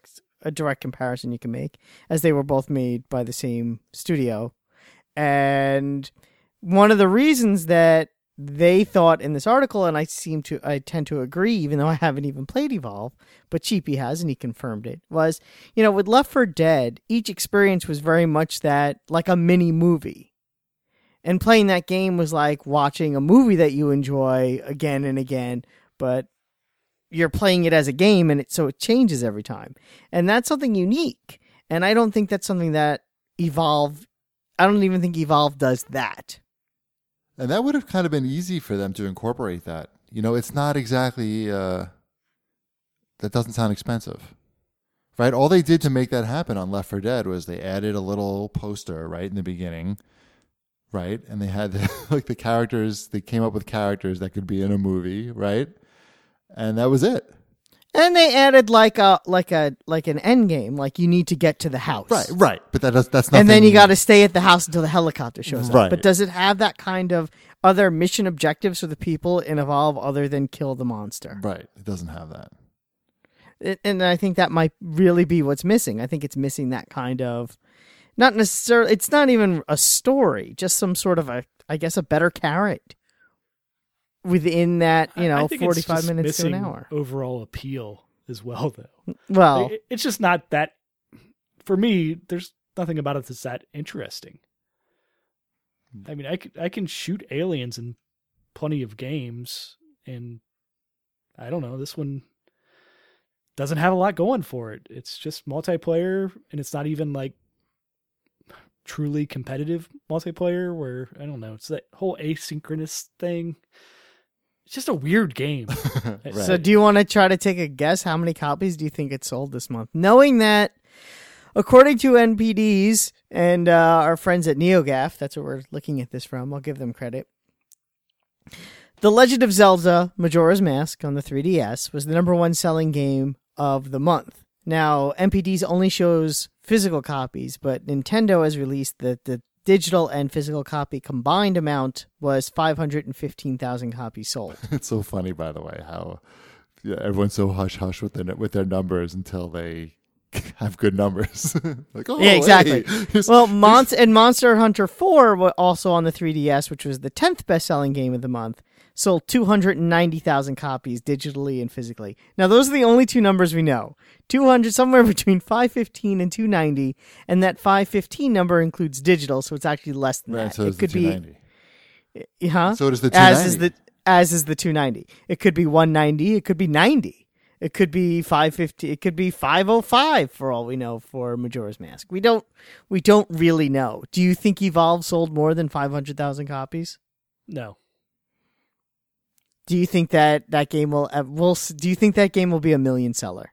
a direct comparison you can make, as they were both made by the same studio. And one of the reasons that they thought in this article, and I tend to agree, even though I haven't even played Evolve, but Cheapy has, and he confirmed it, was, with Left 4 Dead, each experience was very much that, like a mini movie. And playing that game was like watching a movie that you enjoy again and again, but you're playing it as a game, and so it changes every time. And that's something unique. And I don't think that's something that I don't even think Evolve does that. And that would have kind of been easy for them to incorporate that. It's not exactly, that doesn't sound expensive, right? All they did to make that happen on Left 4 Dead was they added a little poster right in the beginning, right? And they had the characters, they came up with characters that could be in a movie, right? And that was it. And they added like an end game, like you need to get to the house. Right. But that's nothing. And then you got to stay at the house until the helicopter shows up. Right. But does it have that kind of other mission objectives for the people in Evolve other than kill the monster? Right. It doesn't have that. And I think that might really be what's missing. I think it's missing that kind of, not necessarily, it's not even a story, just some sort of a better carrot within that, I think 45 it's minutes to an missing hour. Overall appeal as well, though. Well, it's just not that, for me, there's nothing about it that's that interesting. I mean, I can shoot aliens in plenty of games, and I don't know, this one doesn't have a lot going for it. It's just multiplayer, and it's not even like truly competitive multiplayer where, I don't know, it's that whole asynchronous thing. It's just a weird game. Right. So do you want to try to take a guess how many copies do you think it sold this month? Knowing that, according to NPDs and our friends at NeoGAF, that's where we're looking at this from, I'll give them credit. The Legend of Zelda Majora's Mask on the 3DS was the number one selling game of the month. Now, NPDs only shows physical copies, but Nintendo has released that the digital and physical copy combined amount was 515,000 copies sold. It's so funny, by the way, how everyone's so hush-hush with their numbers until they have good numbers. Like, oh, yeah, exactly. Hey, well, Monster Hunter 4, also on the 3DS, which was the 10th best-selling game of the month, sold 290,000 copies digitally and physically. Now, those are the only two numbers we know. 200, somewhere between 515 and 290, and that 515 number includes digital, so it's actually less than right, that. so it could be, So does the 290. As is the 290. It could be 190. It could be 90. It could be 550. It could be 505 for all we know for Majora's Mask. We don't really know. Do you think Evolve sold more than 500,000 copies? No. Do you think that game will? Do you think that game will be a million seller?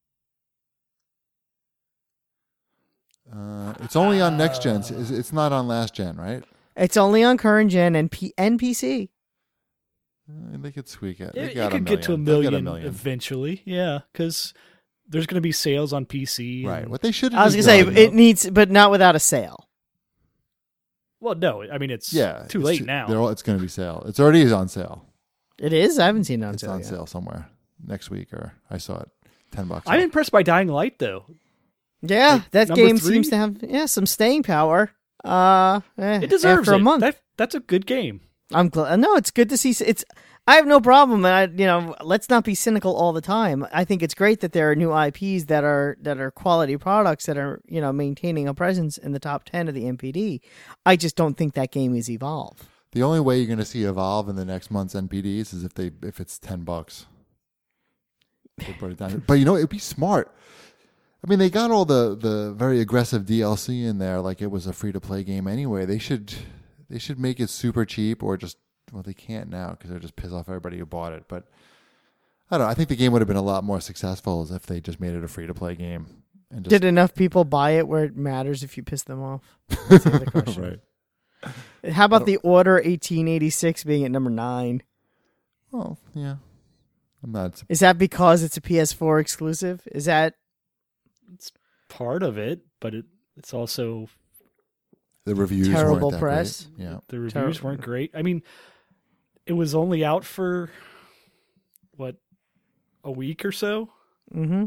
It's only on next gen. It's not on last gen, right? It's only on current gen and PC. They could squeak it. It could get to a million eventually. Yeah, because there's going to be sales on PC. Right. What they should. I was going to say it needs, but not without a sale. Well, no. I mean, it's too late now. It's going to be sale. It's already on sale. It is. I haven't seen it on sale. It's on sale somewhere next week, or I saw it $10. I'm impressed by Dying Light, though. Yeah, like, that game seems to have some staying power. It deserves after a month. That's a good game. I'm glad. No, it's good to see. I have no problem. Let's not be cynical all the time. I think it's great that there are new IPs that are quality products that are maintaining a presence in the top 10 of the NPD. I just don't think that game is Evolve. The only way you're going to see Evolve in the next month's NPDs is if it's $10. They put it down. But it'd be smart. I mean, they got all the very aggressive DLC in there, like it was a free to play game anyway. They should make it super cheap, or just, well, they can't now because they're just piss off everybody who bought it. But I don't know. I think the game would have been a lot more successful as if they just made it a free to play game. And just... Did enough people buy it where it matters if you piss them off? That's the other question. Right. How about the Order 1886 being at number 9? Well, yeah. I'm not. Is that because it's a PS4 exclusive? Is that? It's part of it, but it's also the reviews terrible weren't that press. Great. Yeah, the reviews weren't great. I mean, it was only out for a week or so. Mm-hmm.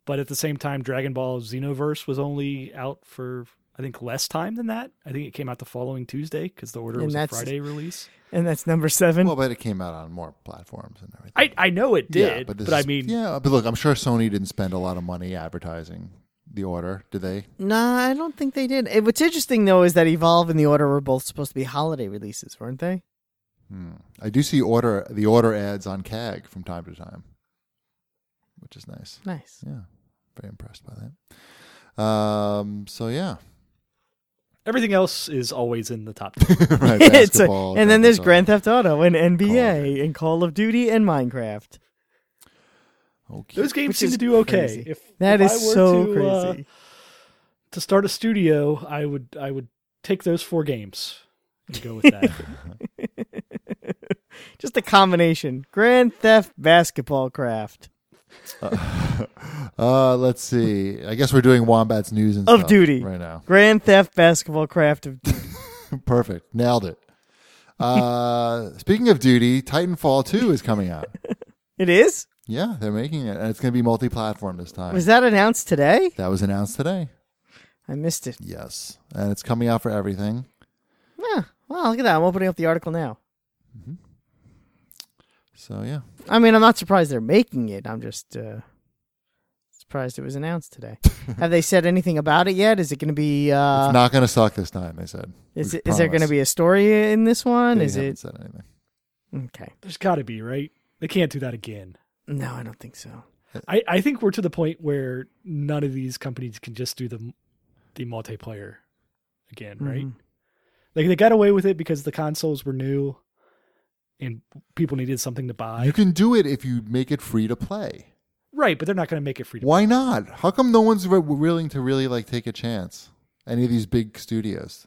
But at the same time, Dragon Ball Xenoverse was only out for, I think, less time than that. I think it came out the following Tuesday because the order And was a that's- Friday release. And that's number 7. Well, but it came out on more platforms and everything. I know it did, Yeah, but, this I is- mean, yeah, but look, I'm sure Sony didn't spend a lot of money advertising the order, did they? Nah, I don't think they did. What's interesting, though, is that Evolve and The Order were both supposed to be holiday releases, weren't they? I do see the order ads on CAG from time to time, which is nice. Nice. Yeah, very impressed by that. So yeah, everything else is always in the top 10. right. It's Basketball, and then there's basketball. Grand Theft Auto and Call of NBA Duty. and Call of Duty and Minecraft. Okay. Those games Which seem is to do okay. crazy. If That if is I were so to, crazy. To start a studio, I would take those 4 games and go with that. Just a combination. Grand Theft Basketball Craft. Let's see. I guess we're doing Wombat's news and Of stuff Duty. right now. Grand Theft Basketball Craft of Perfect. Nailed it. Speaking of duty, Titanfall 2 is coming out. It is? Yeah, they're making it, and it's going to be multi-platform this time. Was that announced today? That was announced today. I missed it. Yes, and it's coming out for everything. Yeah. Well, look at that. I'm opening up the article now. So yeah, I mean, I'm not surprised they're making it. I'm just surprised it was announced today. Have they said anything about it yet? Is it going to be? it's not going to suck this time. They said. Is We there going to promise. be a story in this one? They Is haven't it said anything. okay? There's got to be, right? They can't do that again. No, I don't think so. I think we're to the point where none of these companies can just do the multiplayer again, right? Mhm. Like they got away with it because the consoles were new and people needed something to buy. You can do it if you make it free to play. Right, but they're not going to make it free to Why not? How come no one's willing to really like take a chance? Any of these big studios?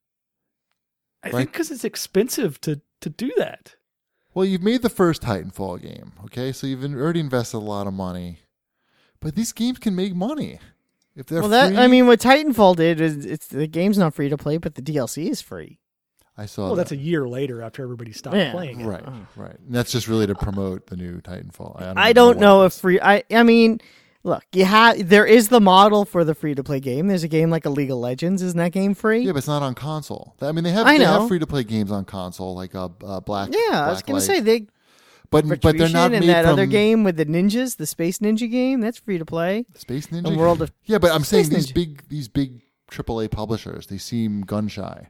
I right? think because it's expensive to do that. Well, you've made the first Titanfall game, okay? So you've already invested a lot of money. But these games can make money. If they're Well, free. I mean, what Titanfall did is it's the game's not free to play, but the DLC is free. I saw Well, that. that's a year later after everybody stopped Yeah. playing it. Right, right. And that's just really to promote the new Titanfall. I even don't know what it if is. free. I mean, look, there is the model for the free to play game. There's a game like a League of Legends. Isn't that game free? Yeah, but it's not on console. I mean, they have I they know. have free to play games on console, like Black. Yeah, I was Blacklight. gonna say they. but they're Retribution not and made that from other game with the ninjas, the Space Ninja game. That's free to play. Space Ninja. And World of yeah, but I'm saying Space these big AAA publishers, they seem gun shy,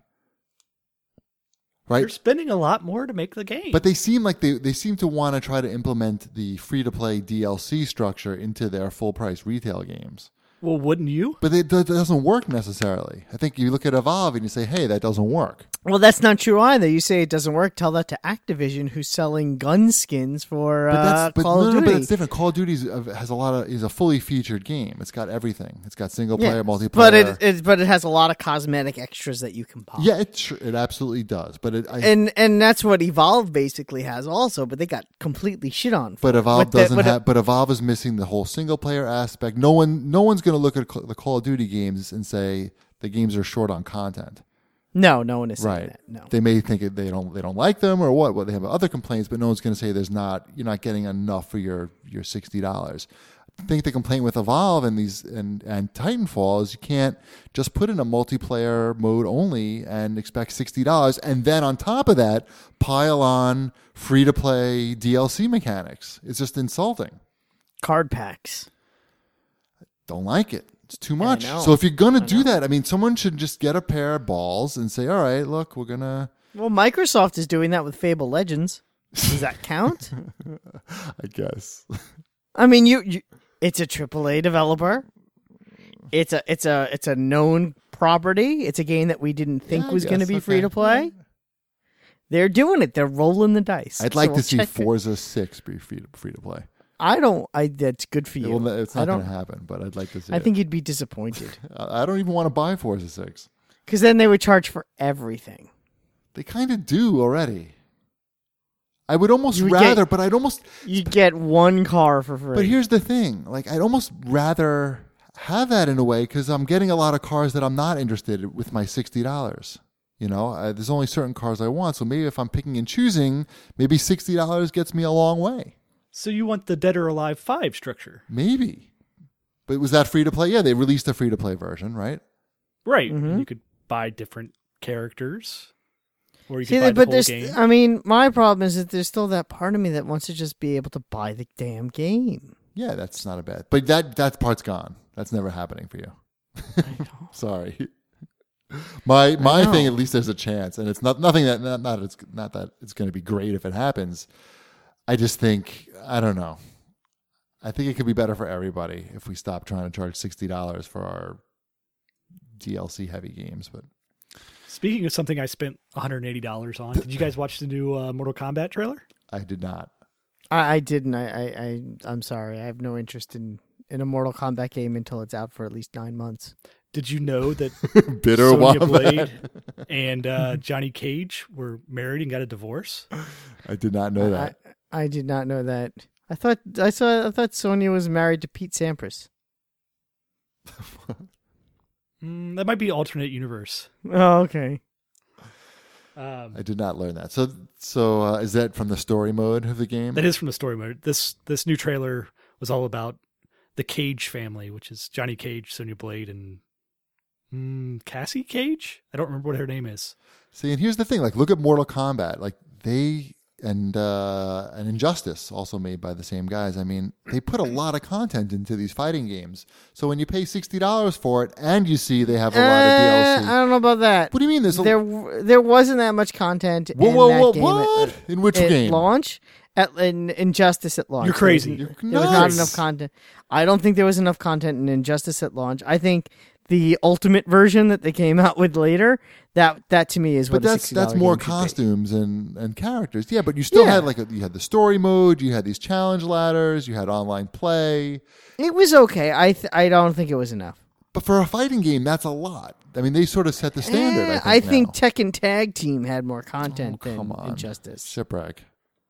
They're right? spending a lot more to make the game. But they seem like they seem to want to try to implement the free to play DLC structure into their full price retail games. well, wouldn't you? But it doesn't work necessarily. I think you look at Evolve and you say, "Hey, that doesn't work." Well, that's not true either. You say it doesn't work. Tell that to Activision, who's selling gun skins for Call of Duty. But it's different. Call of Duty has is a fully featured game. It's got everything. It's got single player, Yeah. multiplayer. But it has a lot of cosmetic extras that you can buy. yeah, it absolutely does. But And that's what Evolve basically has also, but they got completely shit on. For But Evolve With the- doesn't with the- have. But Evolve is missing the whole single player aspect. No one's going to look at the Call of Duty games and say the games are short on content. No one is saying Right. that. No. They may think they don't like them or what. Well, they have other complaints, but no one's going to say you're not getting enough for your $60. I think the complaint with Evolve and and Titanfall is you can't just put in a multiplayer mode only and expect $60, and then on top of that pile on free to play DLC mechanics. It's just insulting. Card packs. Don't like it. It's too much. know. So if you're gonna do that, I mean, someone should just get a pair of balls and say, "All right, look, we're gonna." Well, Microsoft is doing that with Fable Legends. Does that count? I guess. I mean, you it's a AAA developer. It's a known property. It's a game that we didn't think Yeah, I was going to guess. be free Okay. to play. They're doing it. They're rolling the dice. I'd like So to we'll see check it. Forza 6 be free to play. I don't. That's good for you. Well, it's I not don't. going to happen, but I'd like to see I it. think you'd be disappointed I don't even want to buy Forza 6. because then they would charge for everything. They kind of do already. I would almost You would rather, get- but I'd almost. You get one car for free. But here's the thing: like, I'd almost rather have that in a way because I'm getting a lot of cars that I'm not interested in with my $60. You know, there's only certain cars I want, so maybe if I'm picking and choosing, maybe $60 gets me a long way. So you want the Dead or Alive 5 structure? Maybe. But was that free to play? Yeah, they released a free to play version, right? Right. Mhm. You could buy different characters. Or you See, could buy the but whole there's, game. I mean, my problem is that there's still that part of me that wants to just be able to buy the damn game. Yeah, that's not a bad. But that part's gone. That's never happening for you. I know. Sorry. My know. thing, at least there's a chance, and it's nothing that not that it's going to be great if it happens. I just think I don't know. I think it could be better for everybody if we stop trying to charge $60 for our DLC heavy games. But Speaking of something I spent $180 on, did you guys watch the new Mortal Kombat trailer? I did not. I didn't. I'm sorry. I have no interest in a Mortal Kombat game until it's out for at least 9 months. Did you know that Bitter Sonya Wombat. Blade and Johnny Cage were married and got a divorce? I did not know that. I did not know that. I thought Sonya was married to Pete Sampras. That might be alternate universe. Oh, okay. I did not learn that. So is that from the story mode of the game? That is from the story mode. This new trailer was all about the Cage family, which is Johnny Cage, Sonya Blade, and Cassie Cage? I don't remember what her name is. See, and here's the thing: like, look at Mortal Kombat. Like they and Injustice, also made by the same guys. I mean, they put a lot of content into these fighting games. So when you pay $60 for it, and you see they have a lot of DLC, I don't know about that. what do you mean? There wasn't that much content in that game what? In which at game? launch. In Injustice at launch. You're crazy. There was not Nice. enough content. I don't think there was enough content in Injustice at launch. I think the ultimate version that they came out with later, that to me is But what that's a $60 that's more game should be. costumes and characters. Yeah, but you still Yeah. had you had the story mode, you had these challenge ladders, you had online play. It was okay. I don't think it was enough. But for a fighting game, that's a lot. I mean, they sort of set the standard. I think now. Tekken Tag Team had more content Oh, come than on. Injustice. Shipwreck.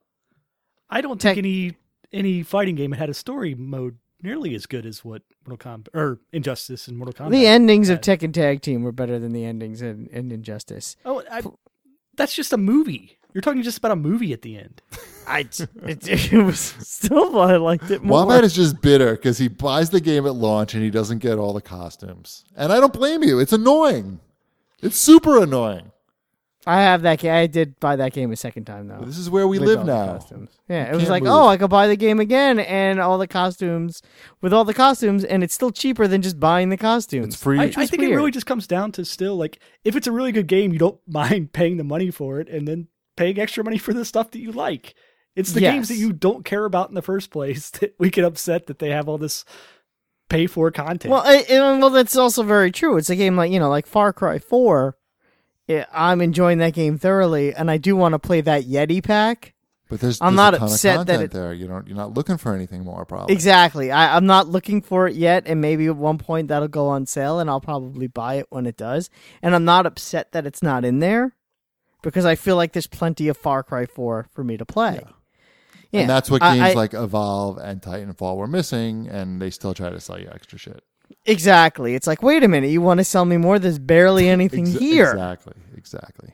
I don't Tech- think any fighting game had a story mode nearly as good as what Mortal Kombat or Injustice and Mortal Kombat. The endings of had. Tekken Tag Team were better than the endings in Injustice. That's just a movie. You're talking just about a movie at the end. It was still I liked it more. Wombat is just bitter because he buys the game at launch and he doesn't get all the costumes. And I don't blame you. It's annoying. It's super annoying. I have that game. I did buy that game a second time though. This is where we with live all the now. costumes. Yeah, You it was can't like, move. oh, I could buy the game again and all the costumes and it's still cheaper than just buying the costumes. It's free. I Which was think it weird. really just comes down to still like if it's a really good game, you don't mind paying the money for it and then paying extra money for the stuff that you like. It's the games that Yes. you don't care about in the first place that we get upset that they have all this pay for content. Well, that's also very true. It's a game like Far Cry 4. I'm enjoying that game thoroughly, and I do want to play that Yeti pack. But there's I'm a not ton upset of that content there. You're not looking for anything more, probably. Exactly. I'm not looking for it yet, and maybe at one point that'll go on sale, and I'll probably buy it when it does. And I'm not upset that it's not in there, because I feel like there's plenty of Far Cry 4 for me to play. Yeah. And that's what games like Evolve and Titanfall were missing, and they still try to sell you extra shit. Exactly. It's like, wait a minute, you want to sell me more? There's barely anything here. Exactly.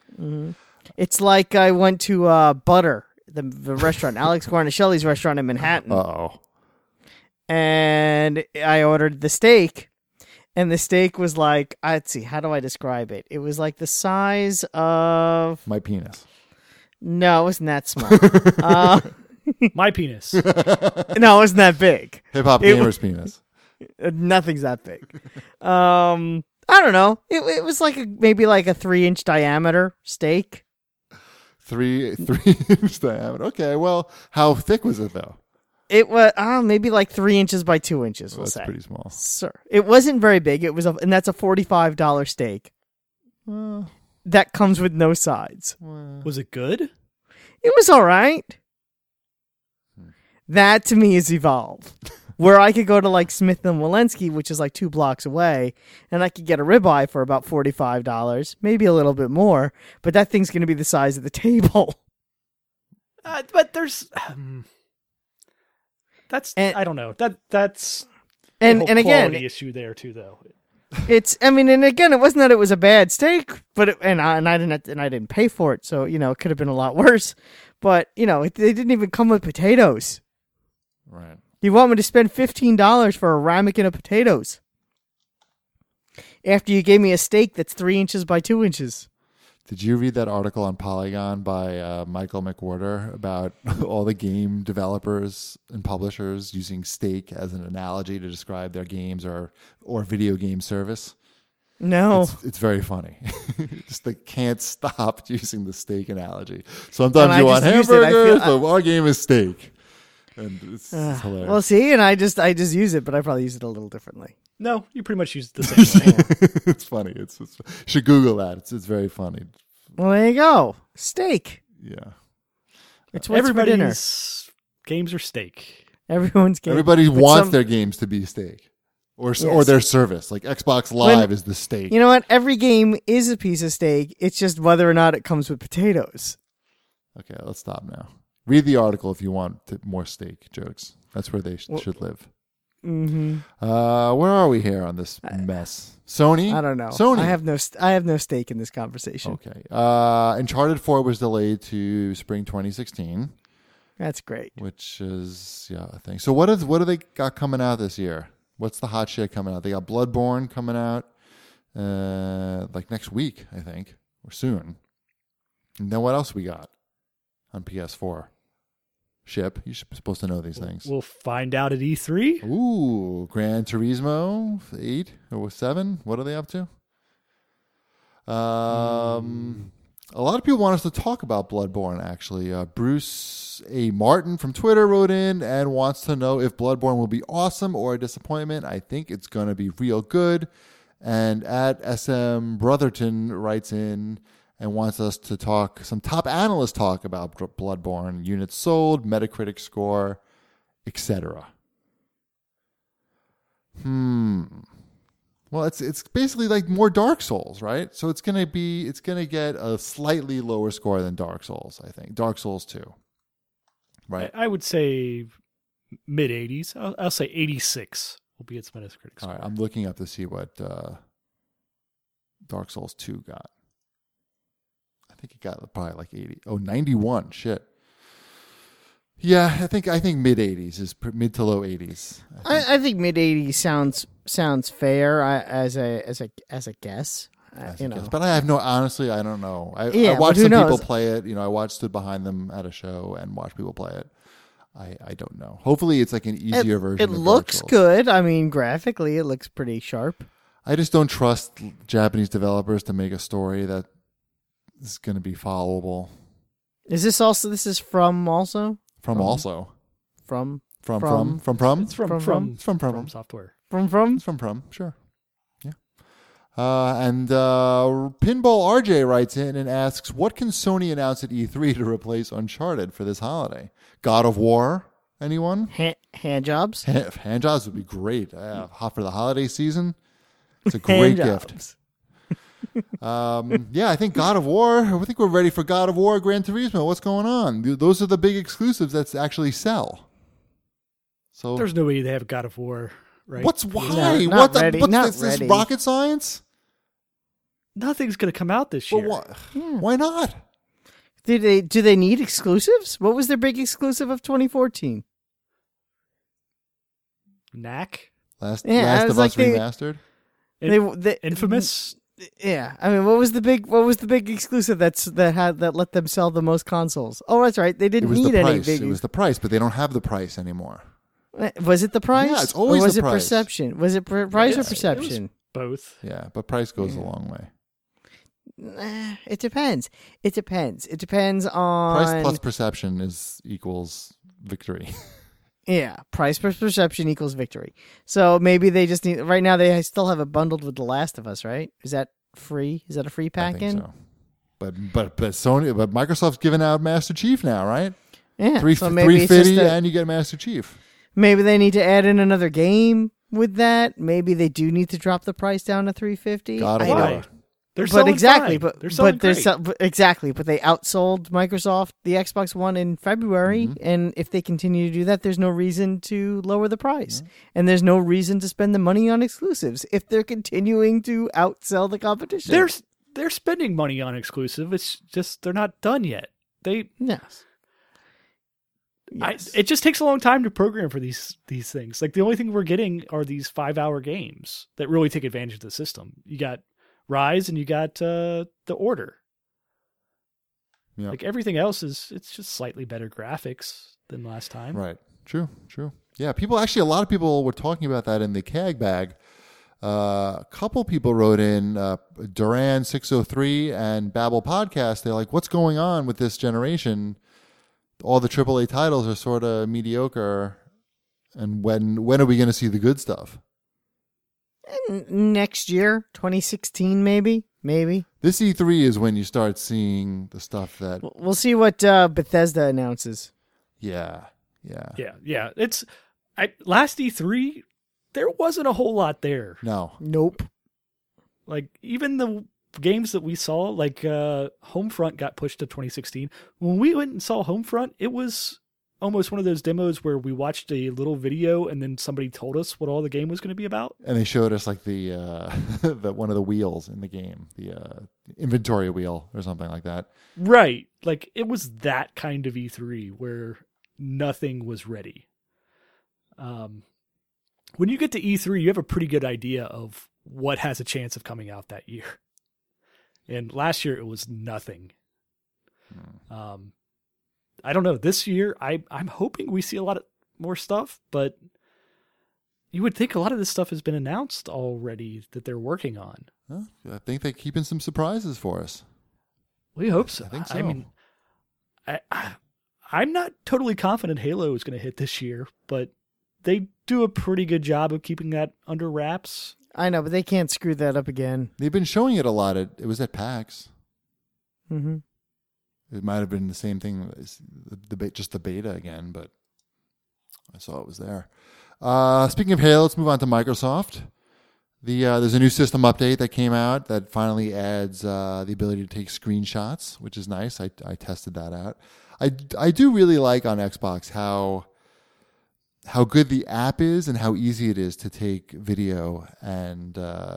It's like I went to Butter, the restaurant, Alex Guarnaschelli's restaurant in Manhattan, Uh-oh. and I ordered the steak. And the steak was like, let's see, how do I describe it? It was like the size of... My penis. No, it wasn't that small. My penis. No, it wasn't that big. Hip-hop It gamer's penis. Nothing's that big. I don't know. It was like maybe like a 3-inch diameter steak. 3 inch diameter. Okay, well, how thick was it, though? It was maybe like 3 inches by 2 inches. We'll That's say. pretty small. Sir, it wasn't very big. It was, and that's a $45 steak that comes with no sides. Was it good? It was all right. That to me is Evolve, where I could go to like Smith and Walensky, which is like 2 blocks away, and I could get a ribeye for about $45, maybe a little bit more. But that thing's going to be the size of the table. But there's I don't know. That's And a whole again, quality issue there too, though. and again, it wasn't that it was a bad steak, but I didn't pay for it, so it could have been a lot worse. But they didn't even come with potatoes. Right. You want me to spend $15 for a ramekin of potatoes after you gave me a steak that's 3 inches by 2 inches? Did you read that article on Polygon by Michael McWhorter about all the game developers and publishers using steak as an analogy to describe their games or video game service? No. It's very funny. Just they can't stop using the steak analogy. Sometimes And you I want just used it. I hamburgers, feel- but our game is steak. And it's hilarious. Well, see, and I just use it, but I probably use it a little differently. No, you pretty much use it the same way. It's funny. You should Google that. It's very funny. Well, there you go. Steak. Yeah. It's what's for dinner. Everybody's games are steak. Everyone's game. Everybody But wants some- their games to be steak. Or Yes. their service. Like Xbox Live is the steak. You know what? Every game is a piece of steak. It's just whether or not it comes with potatoes. Okay, let's stop now. Read the article if you want more steak jokes. That's where they should live. Mm-hmm. Where are we here on this mess? Sony? I don't know. Sony. I have no stake in this conversation. Okay. Uncharted 4 was delayed to spring 2016, That's great. which is a thing. So what do they got coming out this year? What's the hot shit coming out? They got Bloodborne coming out like next week, I think, or soon. And then what else we got on PS4? Ship. You're supposed to know these things. We'll find out at E3. Ooh, Gran Turismo 8 or 7. What are they up to? A lot of people want us to talk about Bloodborne, actually. Bruce A. Martin from Twitter wrote in and wants to know if Bloodborne will be awesome or a disappointment. I think it's going to be real good. And at SM Brotherton writes in and wants us to talk, some top analysts talk about Bloodborne, units sold, Metacritic score, etc. Well, it's basically like more Dark Souls, right? So it's gonna get a slightly lower score than Dark Souls, I think. Dark Souls 2. Right. I would say mid 80s. I'll say 86 will be its Metacritic All score. right, I'm looking up to see what Dark Souls 2 got. I think it got probably like 80. Oh, 91. Shit. Yeah, I think mid 80s is mid to low 80s. I think mid 80s sounds fair as a guess. You know, But I have honestly, I don't know. I Yeah, watched but who some people knows? play it. I stood behind them at a show and watched people play it. I don't know. Hopefully it's like an easier version It of Dark looks Souls. good. I mean, graphically, it looks pretty sharp. I just don't trust Japanese developers to make a story that is going to be followable Is this also? This is from also from also. from From It's from It's from From Software. It's from sure. Yeah. And Pinball RJ writes in and asks, what can Sony announce at E3 to replace Uncharted for this holiday? God of War? Anyone? hand jobs. Hand jobs would be great. Hot for the holiday season. It's a great Hand gift. jobs. Yeah, I think God of War. I think we're ready for God of War, Gran Turismo. What's going on? Those are the big exclusives that actually sell. So There's no way they have God of War, right? what's why? not What ready, what's not this ready. rocket science? Nothing's going to come out this Well, year. why not? Do they need exclusives? What was their big exclusive of 2014? Knack? Last Yeah, I of was Us like, remastered. They Infamous? Yeah, I mean, what was the big exclusive that let them sell the most consoles? Oh, that's right, they It didn't was need the any price. big. It was the price, but they don't have the price anymore. Was it the price? Yeah, it's always or was the it price. perception? Was it price or It was perception? Both. Yeah, but price goes a long way. It depends. It depends. It depends on Price plus perception equals victory. Yeah, price plus perception equals victory. So maybe they just need. Right now, they still have it bundled with The Last of Us, right? Is that free? Is that a free I pack think in? so. But Microsoft's giving out Master Chief now, right? Yeah. Three so maybe it's just $350 a- and you get Master Chief. maybe they need to add in another game with that. Maybe they do need to drop the price down to $350. God of I War. don't- Why? They're But selling exactly, fine. but they're selling they're great. exactly, but they outsold Microsoft the Xbox One in February, Mm-hmm. and if they continue to do that, there's no reason to lower the price, and there's no reason to spend the money on exclusives if they're continuing to outsell the competition. They're spending money on exclusive. It's just they're not done yet. yes, Yes. It just takes a long time to program for these things. Like the only thing we're getting are these 5-hour games that really take advantage of the system. You got Rise and you got the Order. Yeah. Like everything else it's just slightly better graphics than last time. Right. True. Yeah, a lot of people were talking about that in the CAG bag. A couple people wrote in, Duran 603 and Babel Podcast. They're like, what's going on with this generation? All the AAA titles are sort of mediocre. And when are we going to see the good stuff? Next year, 2016, maybe. This E3 is when you start seeing the stuff that... We'll see what Bethesda announces. Yeah. It's last E3, there wasn't a whole lot there. No. Nope. Like even the games that we saw, like Homefront got pushed to 2016. When we went and saw Homefront, it was almost one of those demos where we watched a little video and then somebody told us what all the game was going to be about. And they showed us like the one of the wheels in the game, the inventory wheel or something like that. Right. Like it was that kind of E3 where nothing was ready. When you get to E3, you have a pretty good idea of what has a chance of coming out that year. And last year it was nothing. I don't know. This year, I'm hoping we see a lot of more stuff, but you would think a lot of this stuff has been announced already that they're working on. Well, I think they're keeping some surprises for us. We hope so. I think so. I mean, I'm not totally confident Halo is going to hit this year, but they do a pretty good job of keeping that under wraps. I know, but they can't screw that up again. They've been showing it a lot. It was at PAX. Mm-hmm. It might have been the same thing as just the beta again, but I saw it was there. Speaking of Halo, let's move on to Microsoft. There's a new system update that came out that finally adds the ability to take screenshots, which is nice. I tested that out. I do really like on Xbox how good the app is and how easy it is to take video and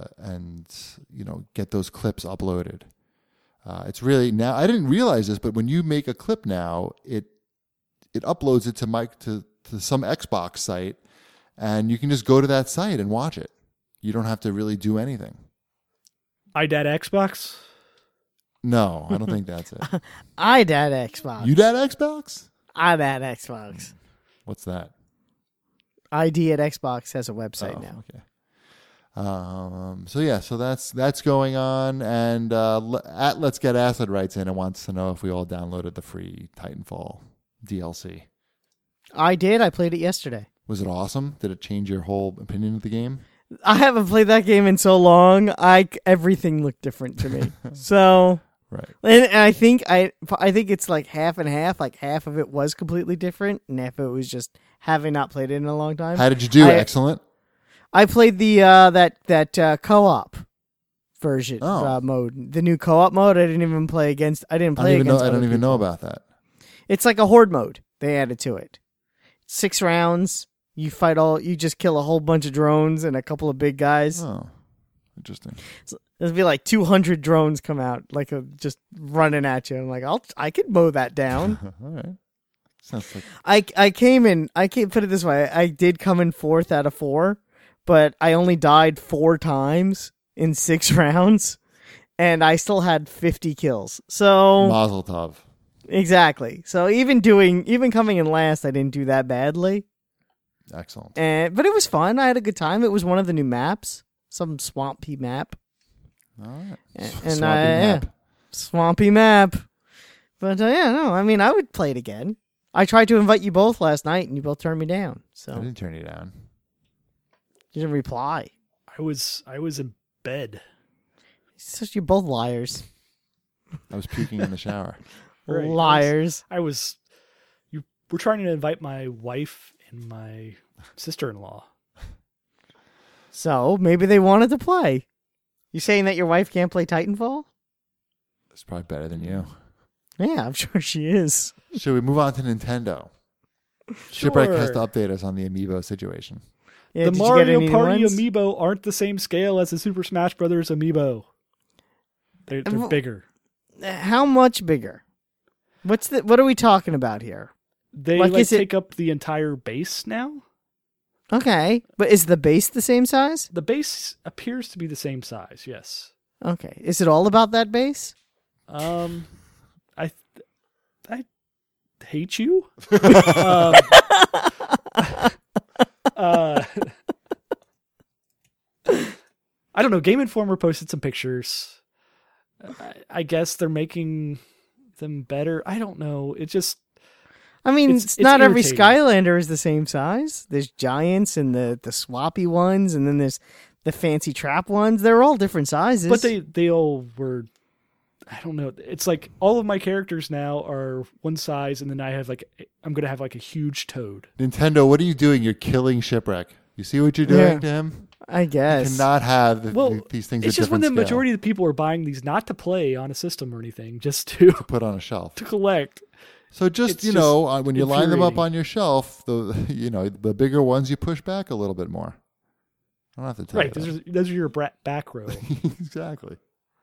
get those clips uploaded. It's really now. I didn't realize this, but when you make a clip now, it uploads it to some Xbox site, and you can just go to that site and watch it. You don't have to really do anything. iDad Xbox? No, I don't think that's it. iDad Xbox. You dad Xbox? iDad Xbox. What's that? ID at Xbox has a website now. Okay. So that's going on, and at Let's Get Acid writes in and wants to know if we all downloaded the free Titanfall DLC. I did. I played it yesterday. Was it awesome? Did it change your whole opinion of the game? I haven't played that game in so long. Everything looked different to me. So right, and I think it's like half and half. Like half of it was completely different, and half of it was just having not played it in a long time. How did you do? Excellent. I played the that co-op version mode, the new co-op mode. I didn't even play against. I didn't play against. I don't even know about that. It's like a horde mode. They added to it. 6 rounds. You fight you just kill a whole bunch of drones and a couple of big guys. Oh, interesting. So there'll be like 200 drones come out, like just running at you. I'm like, I could mow that down. All right. Sounds like I can't put it this way. I did come in 4th out of 4, but I only died 4 times in 6 rounds, and I still had 50 kills. So Mazel tov. Exactly. So even coming in last, I didn't do that badly. Excellent. But it was fun. I had a good time. It was one of the new maps, some swampy map. All right. Swampy map. But I would play it again. I tried to invite you both last night, and you both turned me down. So I didn't turn you down. You didn't reply. I was in bed. You're both liars. I was puking in the shower. Right. Liars. You were trying to invite my wife and my sister-in-law. So maybe they wanted to play. You saying that your wife can't play Titanfall? It's probably better than you. Yeah, I'm sure she is. Should we move on to Nintendo? Sure. Shipwreck has to update us on the amiibo situation. Yeah, the did Mario you get any Party ones? amiibo aren't the same scale as the Super Smash Brothers amiibo. They're bigger. How much bigger? What are we talking about here? They Like, is it- take up the entire base now. Okay, but is the base the same size? The base appears to be the same size. Yes. Okay, is it all about that base? I hate you. I don't know. Game Informer posted some pictures. I guess they're making them better. I don't know. It just I mean, It's not every irritating. Skylander is the same size. There's giants and the swappy ones, and then there's the fancy trap ones. They're all different sizes. but they all were. I don't know. It's like all of my characters now are one size, and then I'm gonna have like a huge toad. Nintendo, what are you doing? You're killing Shipwreck. You see what you're doing Yeah. to him? I You guess. cannot have Well, these things. It's at just when the different scale majority of the people are buying these not to play on a system or anything, just to put on a shelf. to collect. So just It's when you line them up infuriating. on your shelf, the bigger ones you push back a little bit more. I don't have to tell Right. you. Those are your back row. Exactly.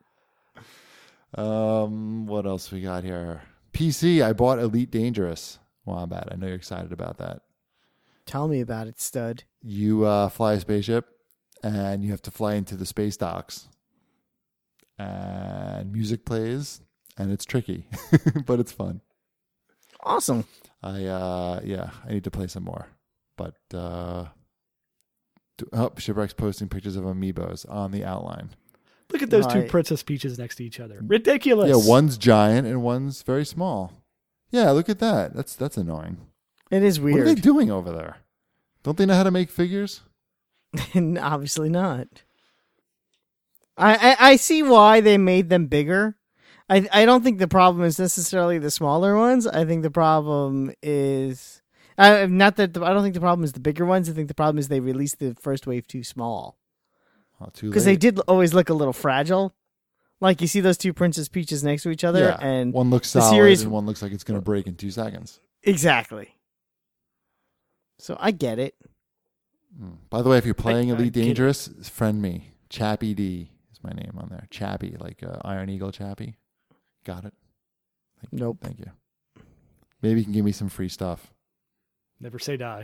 What else we got here? PC. I bought Elite Dangerous Wombat. I know you're excited about that. Tell me about it, stud. You fly a spaceship, and you have to fly into the space docks. And music plays, and it's tricky, but it's fun. Awesome. I need to play some more. But Shipwreck's posting pictures of amiibos on the outline. Look at those two Right. Princess Peaches next to each other. Ridiculous. Yeah, one's giant and one's very small. Yeah, look at that. That's annoying. It is What are they weird. doing over there? Don't they know how to make figures? Obviously not. I see why they made them bigger. I don't think the problem is necessarily the smaller ones. I think the problem is I don't think the problem is the bigger ones. I think the problem is they released the first wave too small Oh, too because late. they did always look a little fragile. Like you see those two Princess Peaches next to each other, Yeah, and one looks the solid series- and one looks like it's going to break in 2 seconds. exactly. So I get it. By the way, if you're playing I Elite get it. Dangerous, friend me. Chappie D is my name on there. Chappie, like Iron Eagle Chappie. Got it? Nope. Thank you. Maybe you can give me some free stuff. Never say die.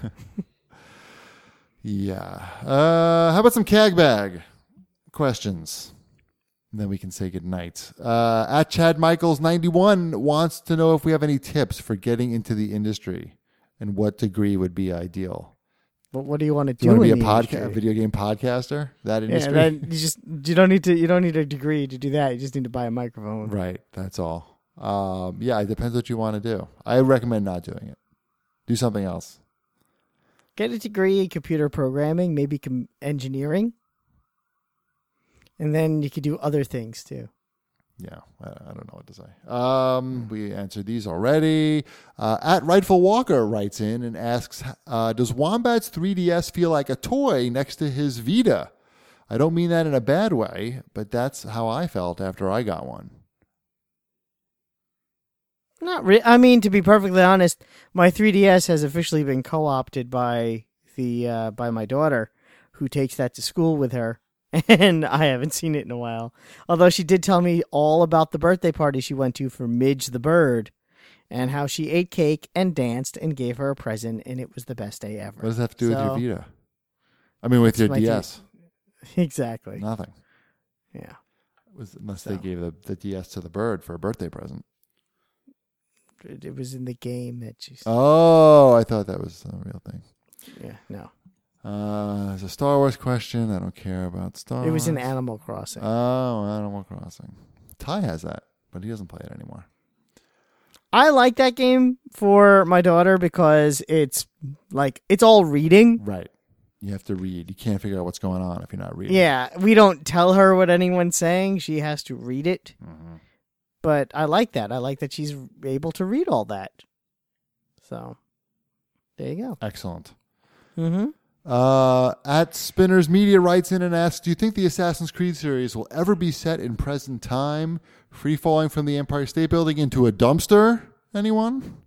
Yeah. How about some CAG bag questions? And then we can say goodnight. At Chad Michaels 91 wants to know if we have any tips for getting into the industry and what degree would be ideal. But what do you want to Do you do? want to in be the a industry? video game podcaster? That Yeah, industry? then you don't need a degree to do that. You just need to buy a microphone. Right. That's all. Yeah, it depends what you want to do. I recommend not doing it. Do something else. Get a degree in computer programming, maybe engineering, and then you could do other things too. Yeah, I don't know what to say. We answered these already. At Rightful Walker writes in and asks, does Wombat's 3DS feel like a toy next to his Vita? I don't mean that in a bad way, but that's how I felt after I got one. Not really. I mean, to be perfectly honest, my 3DS has officially been co-opted by by my daughter, who takes that to school with her, and I haven't seen it in a while. Although she did tell me all about the birthday party she went to for Midge the bird, and how she ate cake and danced and gave her a present, and it was the best day ever. What does that have to do So- with your Vita? I mean, with your my DS. Exactly. Nothing. Yeah. Unless So. they gave the DS to the bird for a birthday present. It was in the game that she's. Oh, I thought that was a real thing. Yeah, no. There's a Star Wars question. I don't care about Star Wars. It was in Animal Crossing. Oh, Animal Crossing. Ty has that, but he doesn't play it anymore. I like that game for my daughter because it's all reading. Right. You have to read. You can't figure out what's going on if you're not reading. Yeah, we don't tell her what anyone's saying. She has to read it. Mm-hmm. But I like that. I like that she's able to read all that. So, there you go. Excellent. Mm-hmm. At Spinners Media writes in and asks, do you think the Assassin's Creed series will ever be set in present time, free falling from the Empire State Building into a dumpster? Anyone?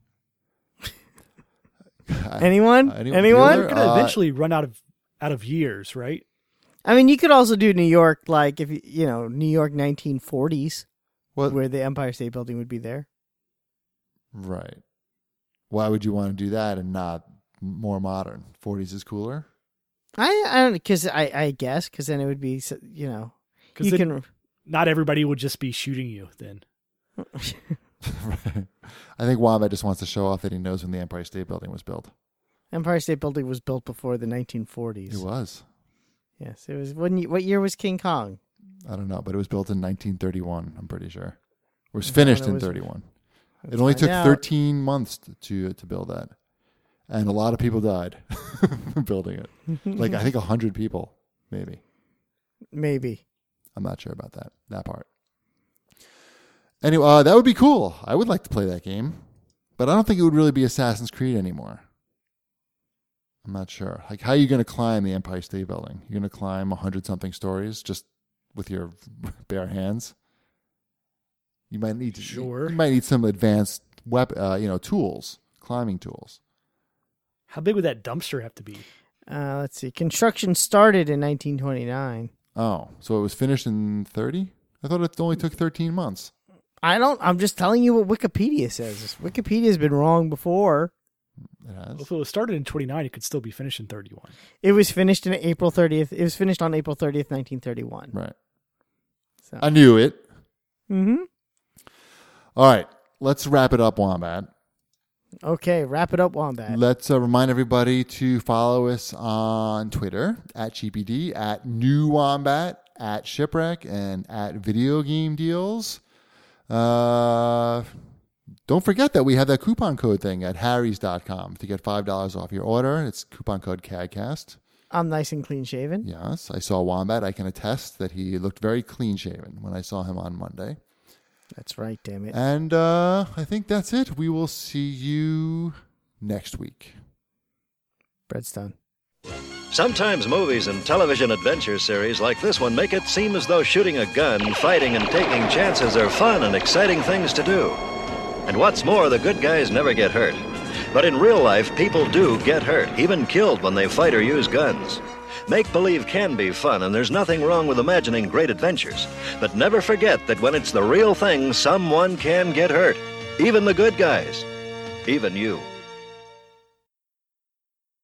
Anyone? Anyone? Anyone? They're going to eventually run out of years, right? I mean, you could also do New York, like if New York 1940s, What? where the Empire State Building would be there. Right. Why would you want to do that and not more modern? 40s is cooler? I don't, because I guess, because then it would be, you know, you can. Not everybody would just be shooting you then. Right. I think Wombat just wants to show off that he knows when the Empire State Building was built. Empire State Building was built before the 1940s. It was. Yes, it was. What year was King Kong? I don't know, but it was built in 1931, I'm pretty sure. It was finished in 31. It only took 13 months to build that. And a lot of people died building it. Like, I think 100 people, maybe. Maybe. I'm not sure about that part. Anyway, that would be cool. I would like to play that game. But I don't think it would really be Assassin's Creed anymore. I'm not sure. Like, how are you going to climb the Empire State Building? You're going to climb 100-something stories just with your bare hands? You might need to, Sure. You might need some advanced tools, climbing tools. How big would that dumpster have to be? Let's see. Construction started in 1929. Oh, so it was finished in 30? I thought it only took 13 months. I'm just telling you what Wikipedia says. Wikipedia's been wrong before. It has. Well, if it was started in 29, it could still be finished in 31. It was finished in April 30th. It was finished on April 30th, 1931. Right. So. I knew it. Mm-hmm. All right. Let's wrap it up, Wombat. Okay, wrap it up, Wombat. Let's remind everybody to follow us on Twitter at GPD, at New Wombat, at Shipwreck, and at Video Game Deals. Don't forget that we have that coupon code thing at harrys.com to get $5 off your order. It's coupon code CADcast. I'm nice and clean shaven. Yes, I saw Wombat. I can attest that he looked very clean shaven when I saw him on Monday. That's right, damn it. And I think that's it. We will see you next week. Bread's done. Sometimes movies and television adventure series like this one make it seem as though shooting a gun, fighting, and taking chances are fun and exciting things to do. And what's more, the good guys never get hurt. But in real life, people do get hurt, even killed when they fight or use guns. Make-believe can be fun, and there's nothing wrong with imagining great adventures. But never forget that when it's the real thing, someone can get hurt. Even the good guys. Even you.